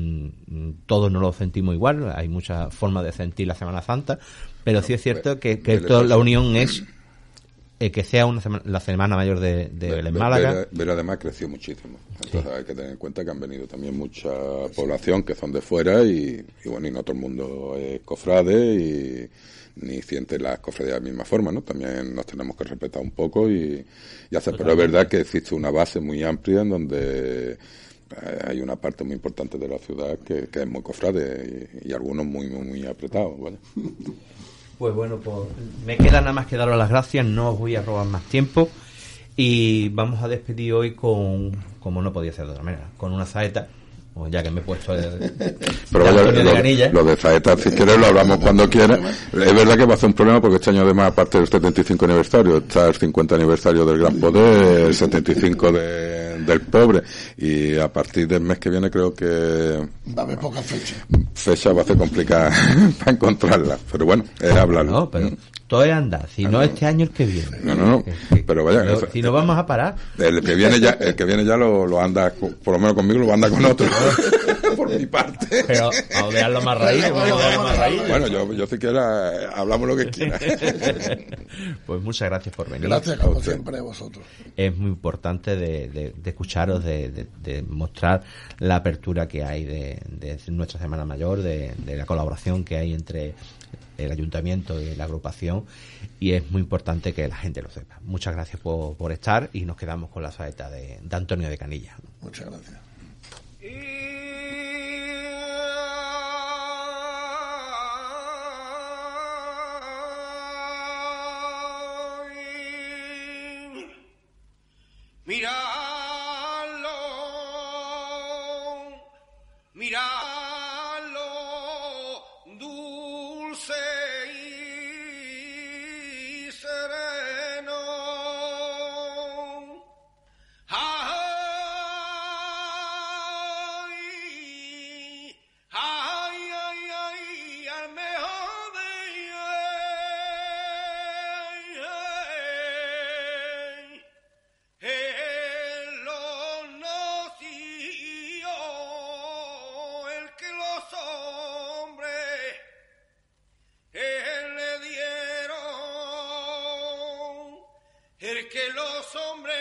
todos no lo sentimos igual, hay muchas formas de sentir la Semana Santa, pero sí es cierto que, que toda la unión es eh, que sea una sema, la Semana Mayor de, de Vélez Málaga. Pero además creció muchísimo, entonces sí. Hay que tener en cuenta que han venido también mucha población que son de fuera, y, y bueno, y no todo el mundo es cofrade y ni siente las cofradías de la misma forma, ¿no? También nos tenemos que respetar un poco y, y hacer, pero es verdad que existe una base muy amplia en donde hay una parte muy importante de la ciudad que, que es muy cofrade, y, y algunos muy, muy, muy apretados, ¿vale? Pues bueno, pues me queda nada más que daros las gracias, no os voy a robar más tiempo, y vamos a despedir hoy con, como no podía ser de otra manera, con una saeta, pues ya que me he puesto de, pero vaya, de lo, de, lo de saeta, si quieres lo hablamos cuando quieras. Es verdad que va a ser un problema porque este año, además, aparte del setenta y cinco aniversario, está el cincuenta aniversario del Gran Poder, el setenta y cinco de, del Pobre, y a partir del mes que viene creo que va a haber pocas fechas. Fecha va a ser complicada para encontrarla, pero bueno, es hablarlo. No, pero todo es andar, si ah, no, no este año el que viene. No, no, no, que, pero vaya, pero, eso, si no vamos a parar. El que viene ya, el que viene ya lo, lo anda, por lo menos conmigo lo anda con otro. Por mi parte. Pero a odearlo más raíz, más raíz. Bueno, yo, yo si quiera, hablamos lo que quiera. Pues muchas gracias por venir. Gracias, como siempre, a vosotros. Es muy importante de, de, de escucharos, de, de, de mostrar la apertura que hay de, de nuestra Semana Mayor, de, de la colaboración que hay entre el ayuntamiento y la agrupación, y es muy importante que la gente lo sepa. Muchas gracias por, por estar, y nos quedamos con la saeta de, de Antonio de Canilla. Muchas gracias. de que los hombres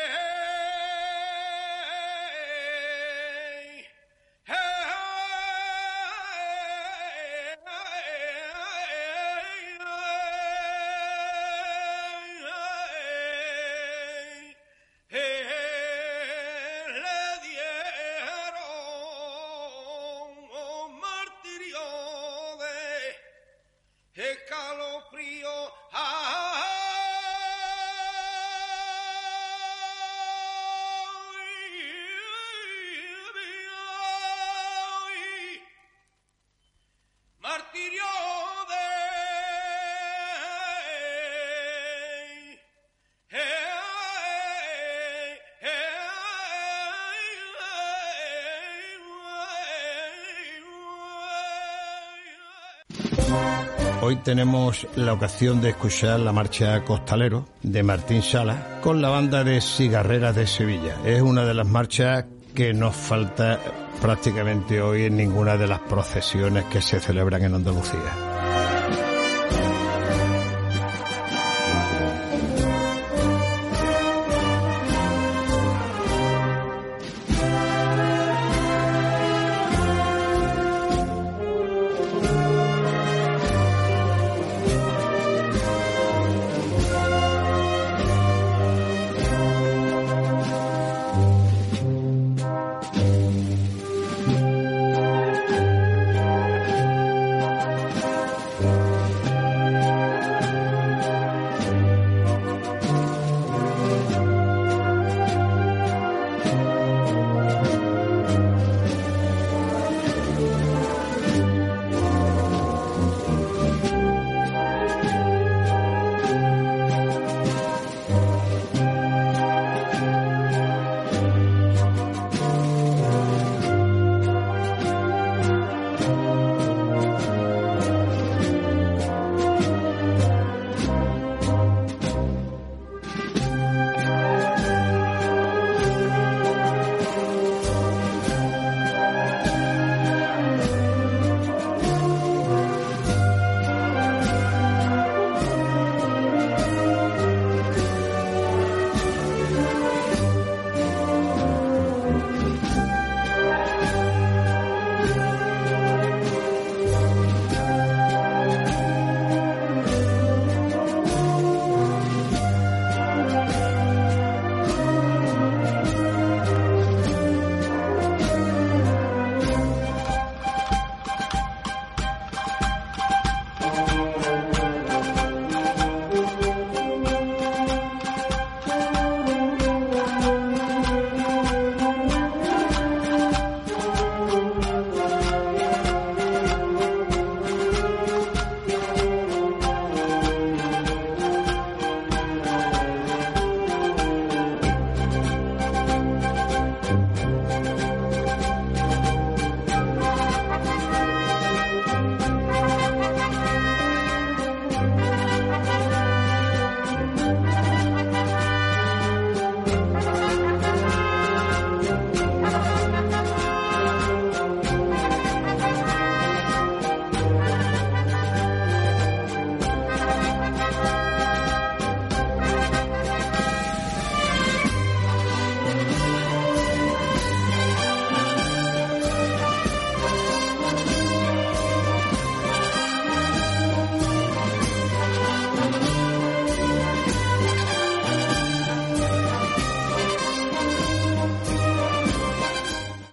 Hoy tenemos la ocasión de escuchar la marcha Costalero de Martín Salas con la banda de Cigarreras de Sevilla. Es una de las marchas que nos falta prácticamente hoy en ninguna de las procesiones que se celebran en Andalucía.